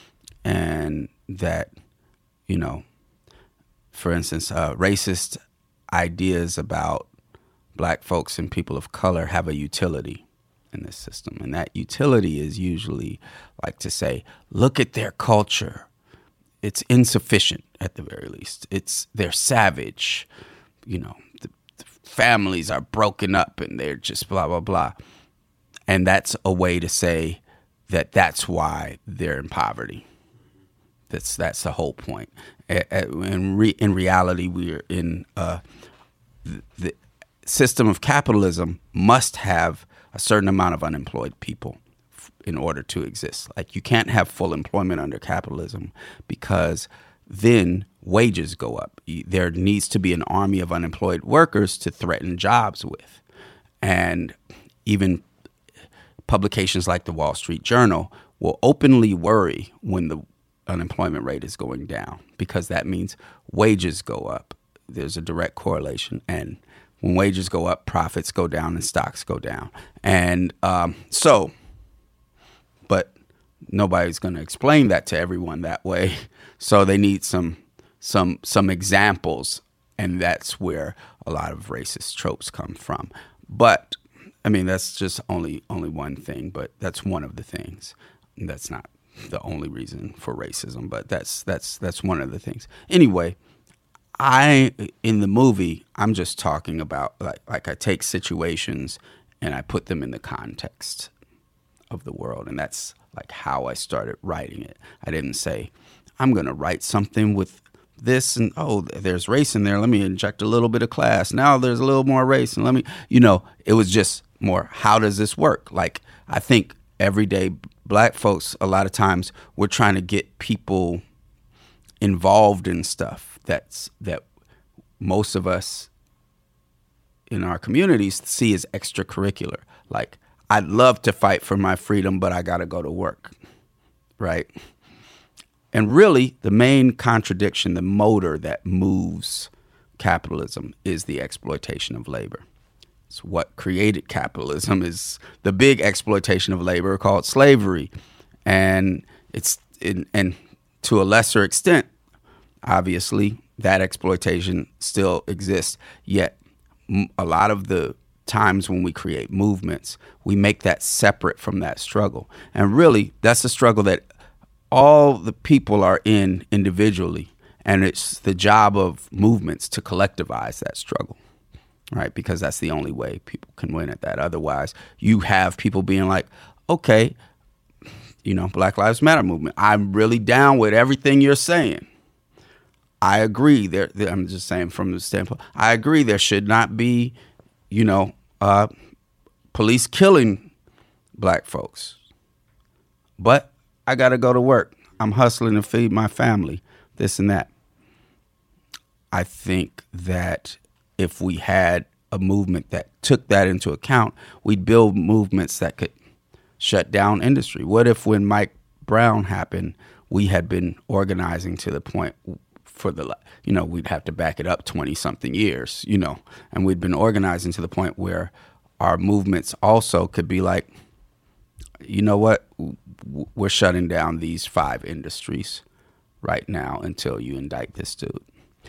And that, you know, for instance, uh, racist ideas about black folks and people of color have a utility in this system. And that utility is usually like to say, look at their culture. It's insufficient at the very least. It's they're savage. You know, the, the families are broken up and they're just blah, blah, blah. And that's a way to say that that's why they're in poverty. That's that's the whole point. In, re, in reality, we're in uh, the, the system of capitalism must have a certain amount of unemployed people in order to exist. Like you can't have full employment under capitalism because then wages go up. There needs to be an army of unemployed workers to threaten jobs with. And even publications like the Wall Street Journal will openly worry when the unemployment rate is going down because that means wages go up. There's a direct correlation. And when wages go up, profits go down and stocks go down. And um, so, but nobody's going to explain that to everyone that way. So they need some some some examples, and that's where a lot of racist tropes come from. But I mean, that's just only only one thing, but that's one of the things. That's not the only reason for racism, but that's that's that's one of the things. Anyway, I in the movie, I'm just talking about like like I take situations and I put them in the context of the world. And that's like how I started writing it. I didn't say, I'm going to write something with this and, oh, there's race in there. Let me inject a little bit of class. Now there's a little more race. And let me, you know, it was just more, how does this work? Like, I think everyday black folks, a lot of times we're trying to get people involved in stuff that's, that most of us in our communities see as extracurricular. Like, I'd love to fight for my freedom, but I got to go to work, right? And really, the main contradiction, the motor that moves capitalism is the exploitation of labor. It's what created capitalism is the big exploitation of labor called slavery. And it's in, and to a lesser extent, obviously, that exploitation still exists. Yet a lot of the times when we create movements, we make that separate from that struggle. And really, that's a struggle that all the people are in individually, and it's the job of movements to collectivize that struggle, right? Because that's the only way people can win at that. Otherwise, you have people being like, okay, you know, Black Lives Matter movement, I'm really down with everything you're saying. I agree. There, there I'm just saying from the standpoint, I agree there should not be, you know, uh, police killing black folks. But I got to go to work. I'm hustling to feed my family, this and that. I think that if we had a movement that took that into account, we'd build movements that could shut down industry. What if when Mike Brown happened, we had been organizing to the point for the, you know, we'd have to back it up twenty something years, you know, and we'd been organizing to the point where our movements also could be like, you know what, we're shutting down these five industries right now until you indict this dude.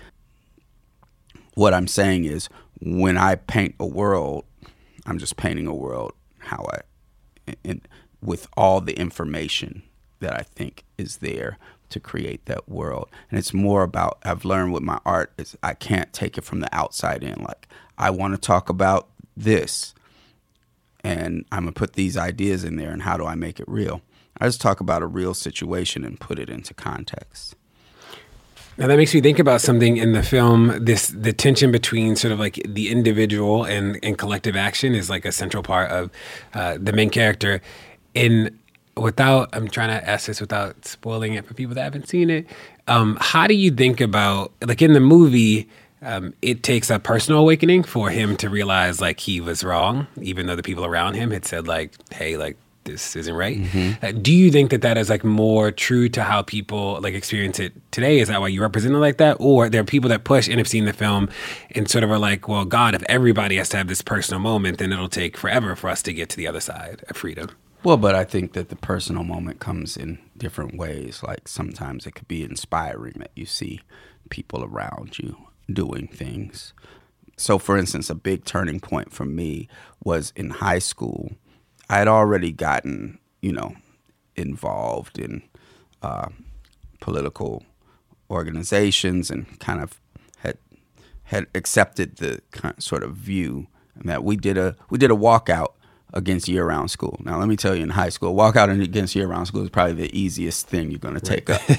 What I'm saying is, when I paint a world, I'm just painting a world how I, in, with all the information that I think is there to create that world. And it's more about, I've learned with my art is I can't take it from the outside in. Like, I want to talk about this, and I'm going to put these ideas in there, and how do I make it real? I just talk about a real situation and put it into context. Now that makes me think about something in the film. This the tension between sort of like the individual and, and collective action is like a central part of uh, the main character. In without, I'm trying to ask this without spoiling it for people that haven't seen it. Um, how do you think about, like in the movie, um, it takes a personal awakening for him to realize like he was wrong, even though the people around him had said like, hey, like, this isn't right. Mm-hmm. Uh, do you think that that is like more true to how people like experience it today? Is that why you represent it like that? Or there are people that push and have seen the film and sort of are like, well, God, if everybody has to have this personal moment, then it'll take forever for us to get to the other side of freedom. Well, but I think that the personal moment comes in different ways. Like sometimes it could be inspiring that you see people around you doing things. So for instance, a big turning point for me was in high school. I had already gotten, you know, involved in uh, political organizations and kind of had had accepted the kind of sort of view that we did a we did a walkout against year-round school. Now, let me tell you, in high school, walkout against year-round school is probably the easiest thing you're going to take up.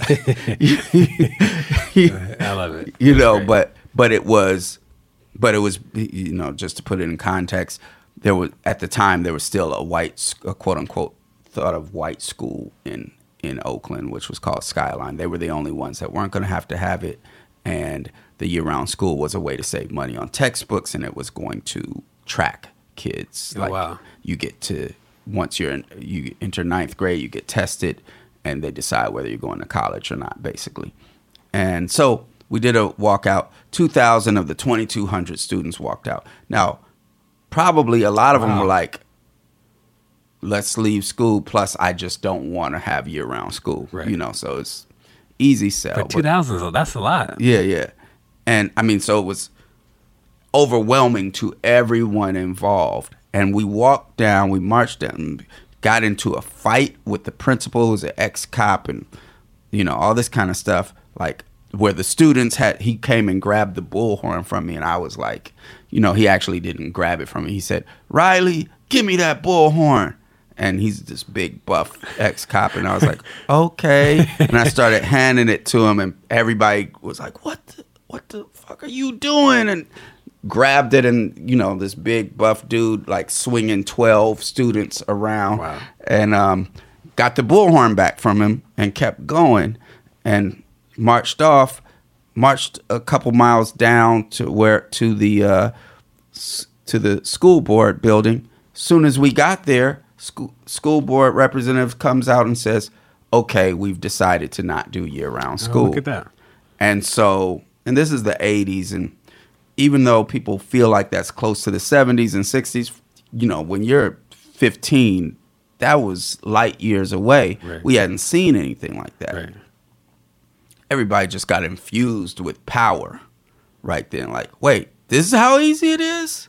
I love it. You know, That's but but it was, but it was, you know, just to put it in context. There was at the time there was still a white, a quote unquote, thought of white school in in Oakland, which was called Skyline. They were the only ones that weren't going to have to have it, and the year-round school was a way to save money on textbooks, and it was going to track kids. Oh, like wow. You get to once you're in, you enter ninth grade, you get tested, and they decide whether you're going to college or not, basically. And so we did a walkout. two thousand of the twenty-two hundred students walked out. Now, probably a lot of wow. them were like, let's leave school, plus I just don't want to have year-round school. Right. You know, so it's easy sell. For two thousand, that's a lot. Yeah, yeah. And, I mean, so it was overwhelming to everyone involved. And we walked down, we marched down, got into a fight with the principal, who's an ex-cop, and, you know, all this kind of stuff, like, where the students had, he came and grabbed the bullhorn from me, and I was like, you know, he actually didn't grab it from me. He said, Riley, give me that bullhorn. and he's this big buff ex-cop, and I was like, okay. And I started handing it to him, and everybody was like, what the, what the fuck are you doing? And grabbed it, and, you know, this big buff dude, like, swinging twelve students around. Wow. And um, got the bullhorn back from him and kept going and marched off, marched a couple miles down to where, to the, uh, to the school board building. Soon as we got there, school, school board representative comes out and says, okay, we've decided to not do year-round school. Oh, look at that. And so, and this is the eighties, and even though people feel like that's close to the seventies and sixties, you know, when you're fifteen, that was light years away. Right. We hadn't seen anything like that. Right. Everybody just got infused with power right then. Like, wait, this is how easy it is?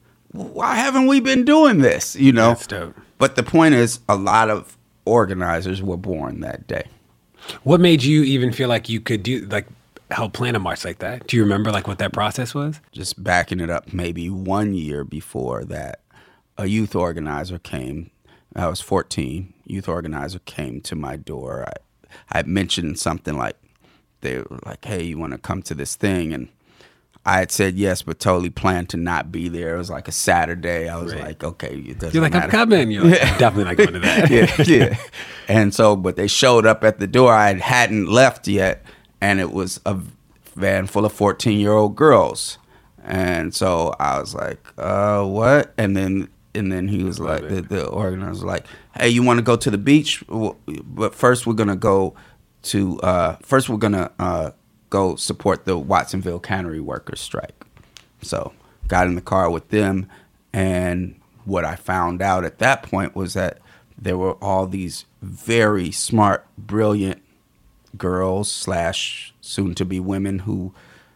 Why haven't we been doing this? You know? That's dope. But the point is, a lot of organizers were born that day. What made you even feel like you could do, like, help plan a march like that? Do you remember, like, what that process was? Just backing it up, maybe one year before that, a youth organizer came. I was fourteen. Youth organizer came to my door. I, I mentioned something like, they were like, hey, you want to come to this thing? And I had said yes, but totally planned to not be there. It was like a Saturday. I was Right. like, okay, it doesn't You're like, matter. I'm coming. You're like, I'm definitely not going to that. yeah, yeah. And so, but they showed up at the door. I hadn't left yet, and it was a van full of fourteen-year-old girls. And so I was like, uh, what? And then and then he was like, the, the organizer was like, hey, you want to go to the beach? But first we're going to go to, uh, first we're going to uh, go support the Watsonville cannery workers strike. So got in the car with them, and what I found out at that point was that there were all these very smart, brilliant girls slash soon-to-be women who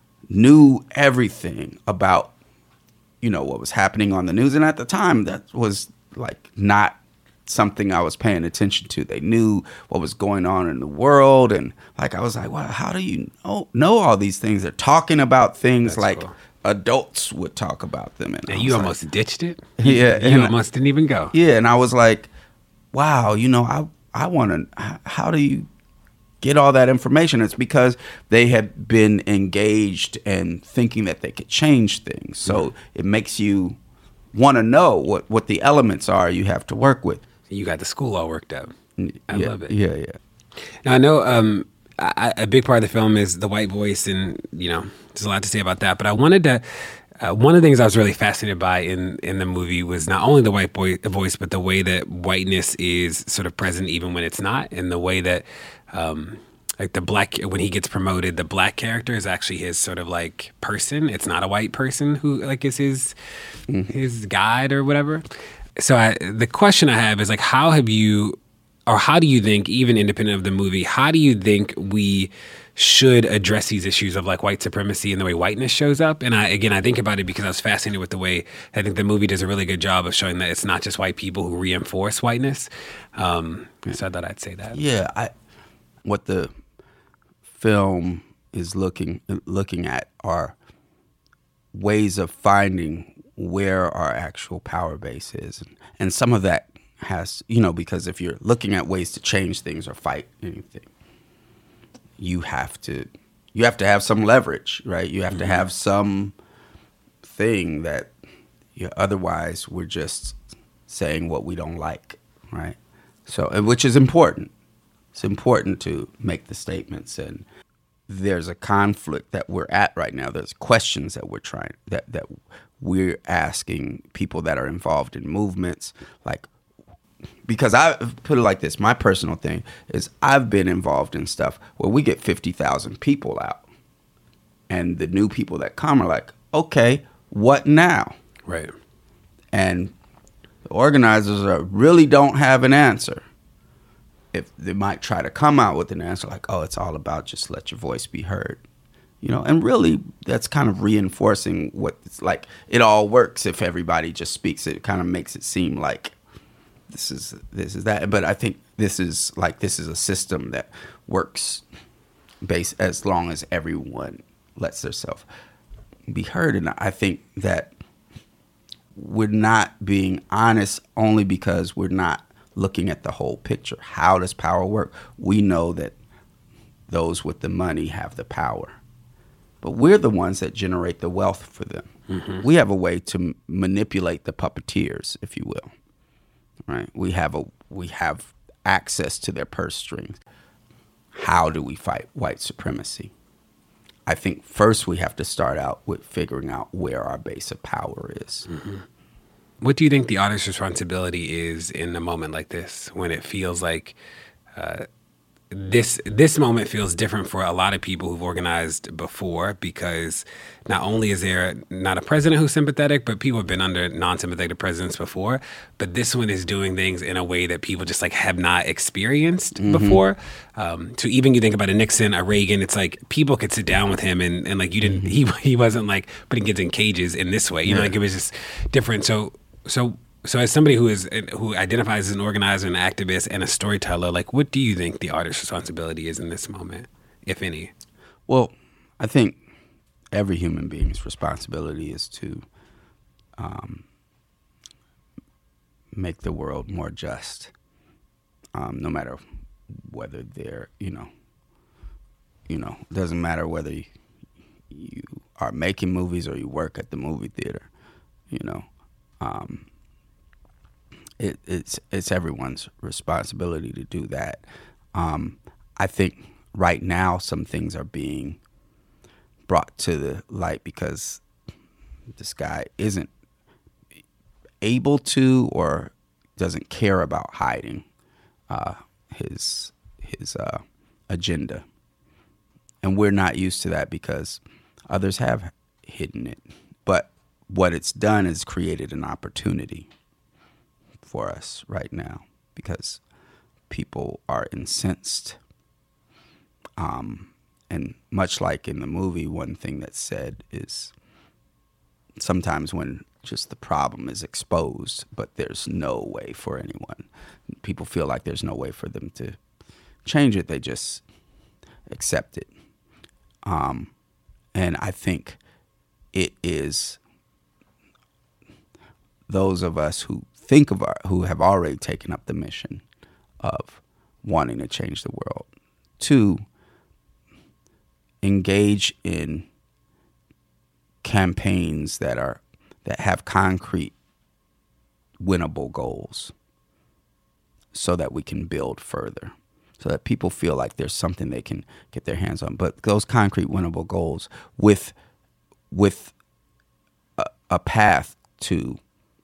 knew everything about, you know, what was happening on the news. And at the time, that was, like, not something I was paying attention to. They knew what was going on in the world. And, like, I was like, well, how do you know, know all these things? They're talking about things That's like cool. adults would talk about them. And, I And was you like, almost ditched it. Yeah, You and- almost didn't even go. Yeah, and I was like, wow, you know, I I want to, how do you get all that information? It's because they had been engaged and thinking that they could change things. So Mm-hmm. it makes you want to know what, what the elements are you have to work with. You got the school all worked out. I yeah, love it. Yeah, yeah. Now, I know um, I, a big part of the film is the white voice, and, you know, there's a lot to say about that. But I wanted to, uh, one of the things I was really fascinated by in, in the movie was not only the white boy, voice, but the way that whiteness is sort of present even when it's not, and the way that, um, like, the black, when he gets promoted, the black character is actually his sort of, like, person. It's not a white person who, like, is his, mm-hmm. his guide or whatever. So I, the question I have is, like, how have you, or how do you think, even independent of the movie, how do you think we should address these issues of, like, white supremacy and the way whiteness shows up? And I, again, I think about it because I was fascinated with the way I think the movie does a really good job of showing that it's not just white people who reinforce whiteness. Um, so I thought I'd say that. Yeah, I, what the film is looking looking at are ways of finding where our actual power base is. And, and some of that has, you know, because if you're looking at ways to change things or fight anything, you have to you have to have some leverage, right? You have mm-hmm. to have some thing that you, otherwise we're just saying what we don't like, right? So, and which is important. It's important to make the statements, and there's a conflict that we're at right now. There's questions that we're trying that that we're asking people that are involved in movements, like, because I put it like this, my personal thing is I've been involved in stuff where we get fifty thousand people out, and the new people that come are like, okay, what now? Right. And the organizers are, really don't have an answer. If they might try to come out with an answer like, oh, it's all about just let your voice be heard. You know, and really that's kind of reinforcing what it's like. It all works if everybody just speaks. It kind of makes it seem like this is this is that. But I think this is like this is a system that works based as long as everyone lets themselves be heard. And I think that we're not being honest only because we're not looking at the whole picture. How does power work? We know that those with the money have the power, but we're the ones that generate the wealth for them. Mm-hmm. We have a way to m- manipulate the puppeteers, if you will. Right? We have a we have access to their purse strings. How do we fight white supremacy? I think first we have to start out with figuring out where our base of power is. Mm-hmm. What do you think the artist's responsibility is in a moment like this, when it feels like uh, this this moment feels different for a lot of people who've organized before, because not only is there not a president who's sympathetic, but people have been under non-sympathetic presidents before, but this one is doing things in a way that people just like have not experienced mm-hmm. before. Um, so even you think about a Nixon, a Reagan, it's like people could sit down with him and, and like you didn't, he he wasn't like putting kids in cages in this way, you yeah. know, like it was just different. So so. So as somebody who is who identifies as an organizer, an activist, and a storyteller, like what do you think the artist's responsibility is in this moment, if any? Well, I think every human being's responsibility is to um, make the world more just, um, no matter whether they're, you know, you know, it doesn't matter whether you, you are making movies or you work at the movie theater, you know. Um, It, it's it's everyone's responsibility to do that. Um, I think right now some things are being brought to the light because this guy isn't able to or doesn't care about hiding uh, his his uh, agenda, and we're not used to that because others have hidden it. But what it's done is created an opportunity for us right now because people are incensed. Um, and much like in the movie, one thing that's said is sometimes when just the problem is exposed, but there's no way for anyone, people feel like there's no way for them to change it. They just accept it. Um, and I think it is those of us who think of our, who have already taken up the mission of wanting to change the world, to engage in campaigns that are that have concrete, winnable goals, so that we can build further, so that people feel like there's something they can get their hands on. But those concrete, winnable goals with with a, a path to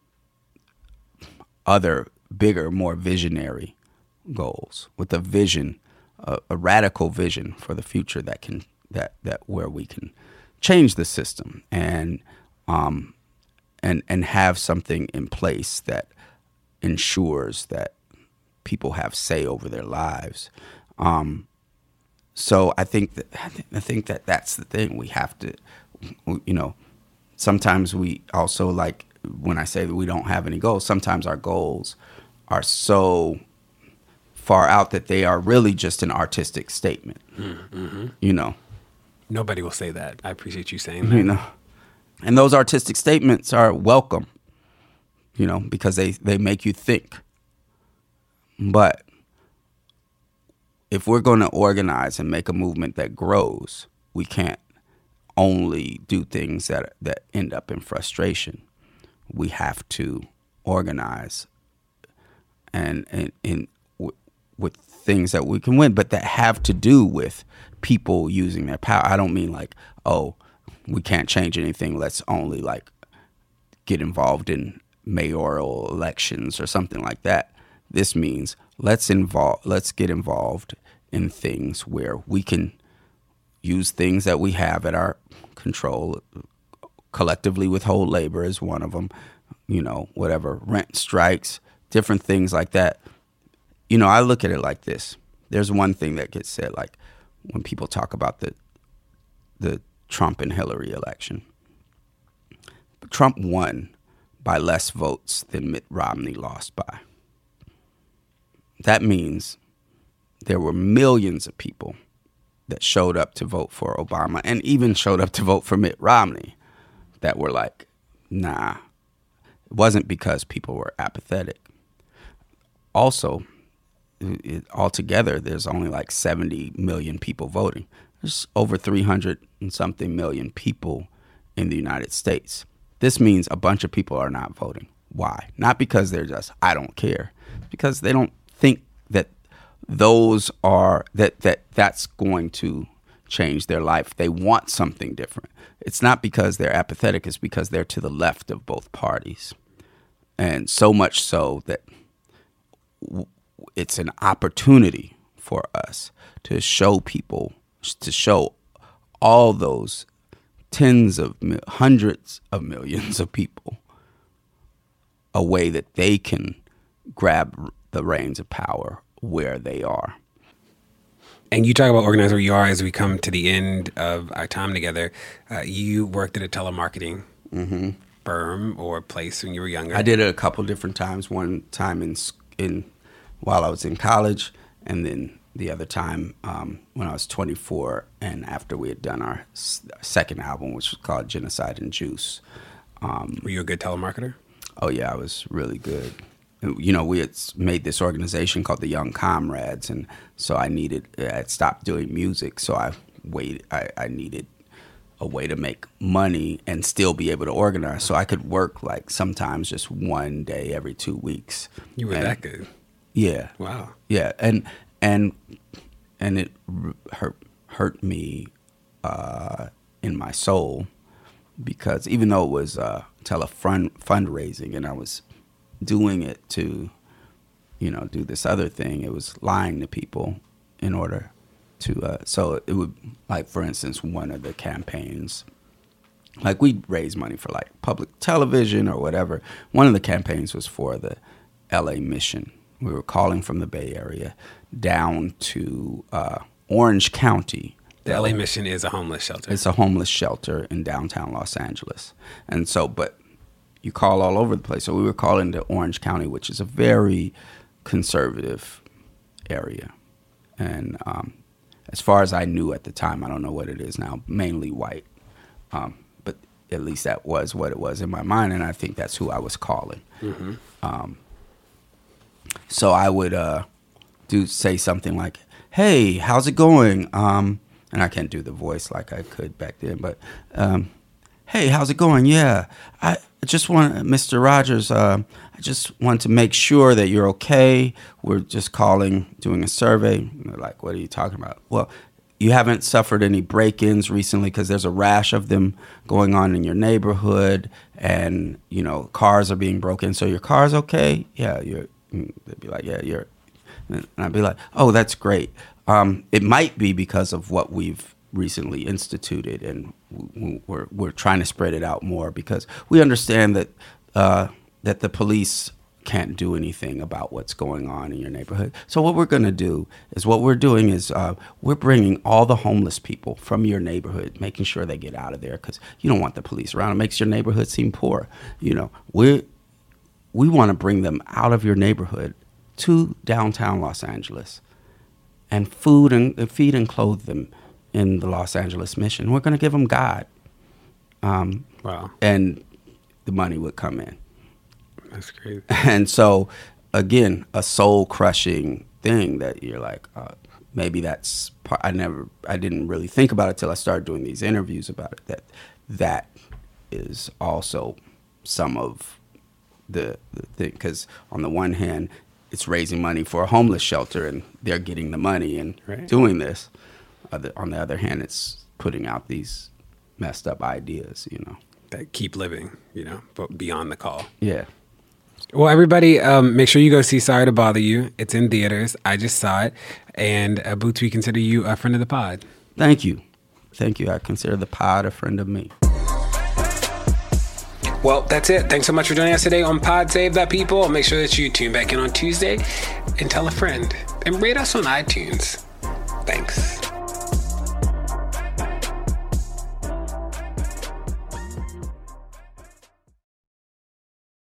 other bigger, more visionary goals, with a vision, a, a radical vision for the future that can that that where we can change the system and um and and have something in place that ensures that people have say over their lives. Um, so I think that I think that that's the thing. We have to, you know, sometimes we also like. When I say that we don't have any goals, sometimes our goals are so far out that they are really just an artistic statement. Mm-hmm. You know, nobody will say that. I appreciate you saying that. You know, and those artistic statements are welcome, you know, because they, they make you think. But if we're going to organize and make a movement that grows, we can't only do things that that end up in frustration. We have to organize and, and, and w- with things that we can win, but that have to do with people using their power. I don't mean like, oh, we can't change anything. Let's only like get involved in mayoral elections or something like that. This means let's involve, let's get involved in things where we can use things that we have at our control. Collectively withhold labor is one of them, you know, whatever, rent strikes, different things like that. You know, I look at it like this. There's one thing that gets said, like when people talk about the the Trump and Hillary election. Trump won by less votes than Mitt Romney lost by. That means there were millions of people that showed up to vote for Obama and even showed up to vote for Mitt Romney that were like, nah. It wasn't because people were apathetic. also, it, altogether, there's only like seventy million people voting. There's over three hundred and something million people in the United States. This means a bunch of people are not voting. Why? Not because they're just, I don't care. Because they don't think that those are, that, that that's going to change their life. They want something different. It's not because they're apathetic. It's because they're to the left of both parties. And so much so that w- it's an opportunity for us to show people, to show all those tens of mil- hundreds of millions of people a way that they can grab the reins of power where they are. And you talk about Organize Where You Are as we come to the end of our time together. Uh, you worked at a telemarketing Mm-hmm. firm or place when you were younger. I did it a couple different times. One time in in while I was in college, and then the other time um, when I was twenty-four, and after we had done our s- second album, which was called Genocide and Juice. Um, were you a good telemarketer? Oh yeah, I was really good. You know, we had made this organization called the Young Comrades, and so I needed, I had stopped doing music, so I waited, I, I needed a way to make money and still be able to organize. So I could work like sometimes just one day every two weeks. You were and, that good? Yeah. Wow. Yeah, and and and it hurt hurt me uh, in my soul, because even though it was uh, tele fund fundraising and I was doing it to, you know, do this other thing, it was lying to people in order to, uh, so it would, like, for instance, one of the campaigns, like, we'd raise money for, like, public television or whatever. One of the campaigns was for the L A Mission. We were calling from the Bay Area down to uh, Orange County. The L A Mission is a homeless shelter. It's a homeless shelter in downtown Los Angeles. And so, but you call all over the place. So we were calling to Orange County, which is a very conservative area. And um, as far as I knew at the time, I don't know what it is now, mainly white. Um, but at least that was what it was in my mind, and I think that's who I was calling. Mm-hmm. Um, so I would uh, do say something like, "Hey, how's it going?" Um, and I can't do the voice like I could back then, but um, "Hey, how's it going? Yeah, I just want, Mister Rogers, uh, I just want to make sure that you're okay. We're just calling, doing a survey." And they're like, "What are you talking about?" "Well, you haven't suffered any break-ins recently, because there's a rash of them going on in your neighborhood, and, you know, cars are being broken. So your car's okay?" "Yeah, you're." They'd be like, "Yeah, you're." And I'd be like, "Oh, that's great. Um, it might be because of what we've recently instituted, and we're we're trying to spread it out more, because we understand that uh, that the police can't do anything about what's going on in your neighborhood. So what we're going to do is what we're doing is uh, we're bringing all the homeless people from your neighborhood, making sure they get out of there, because you don't want the police around. It makes your neighborhood seem poor. You know, we we want to bring them out of your neighborhood to downtown Los Angeles, and food and, and feed and clothe them in the Los Angeles Mission. We're going to give them God." Um, wow. And the money would come in. That's crazy. And so, again, a soul-crushing thing that you're like, uh, maybe that's, part, I never, I didn't really think about it till I started doing these interviews about it, that that is also some of the, the thing. Because on the one hand, it's raising money for a homeless shelter, and they're getting the money and right. doing this. Other, on the other hand, it's putting out these messed up ideas, you know. That keep living, you know, but beyond the call. Yeah. Well, everybody, um, make sure you go see Sorry to Bother You. It's in theaters. I just saw it. And uh, Boots, we consider you a friend of the pod. Thank you. Thank you. I consider the pod a friend of me. Well, that's it. Thanks so much for joining us today on Pod Save That People. Make sure that you tune back in on Tuesday and tell a friend. And rate us on iTunes. Thanks.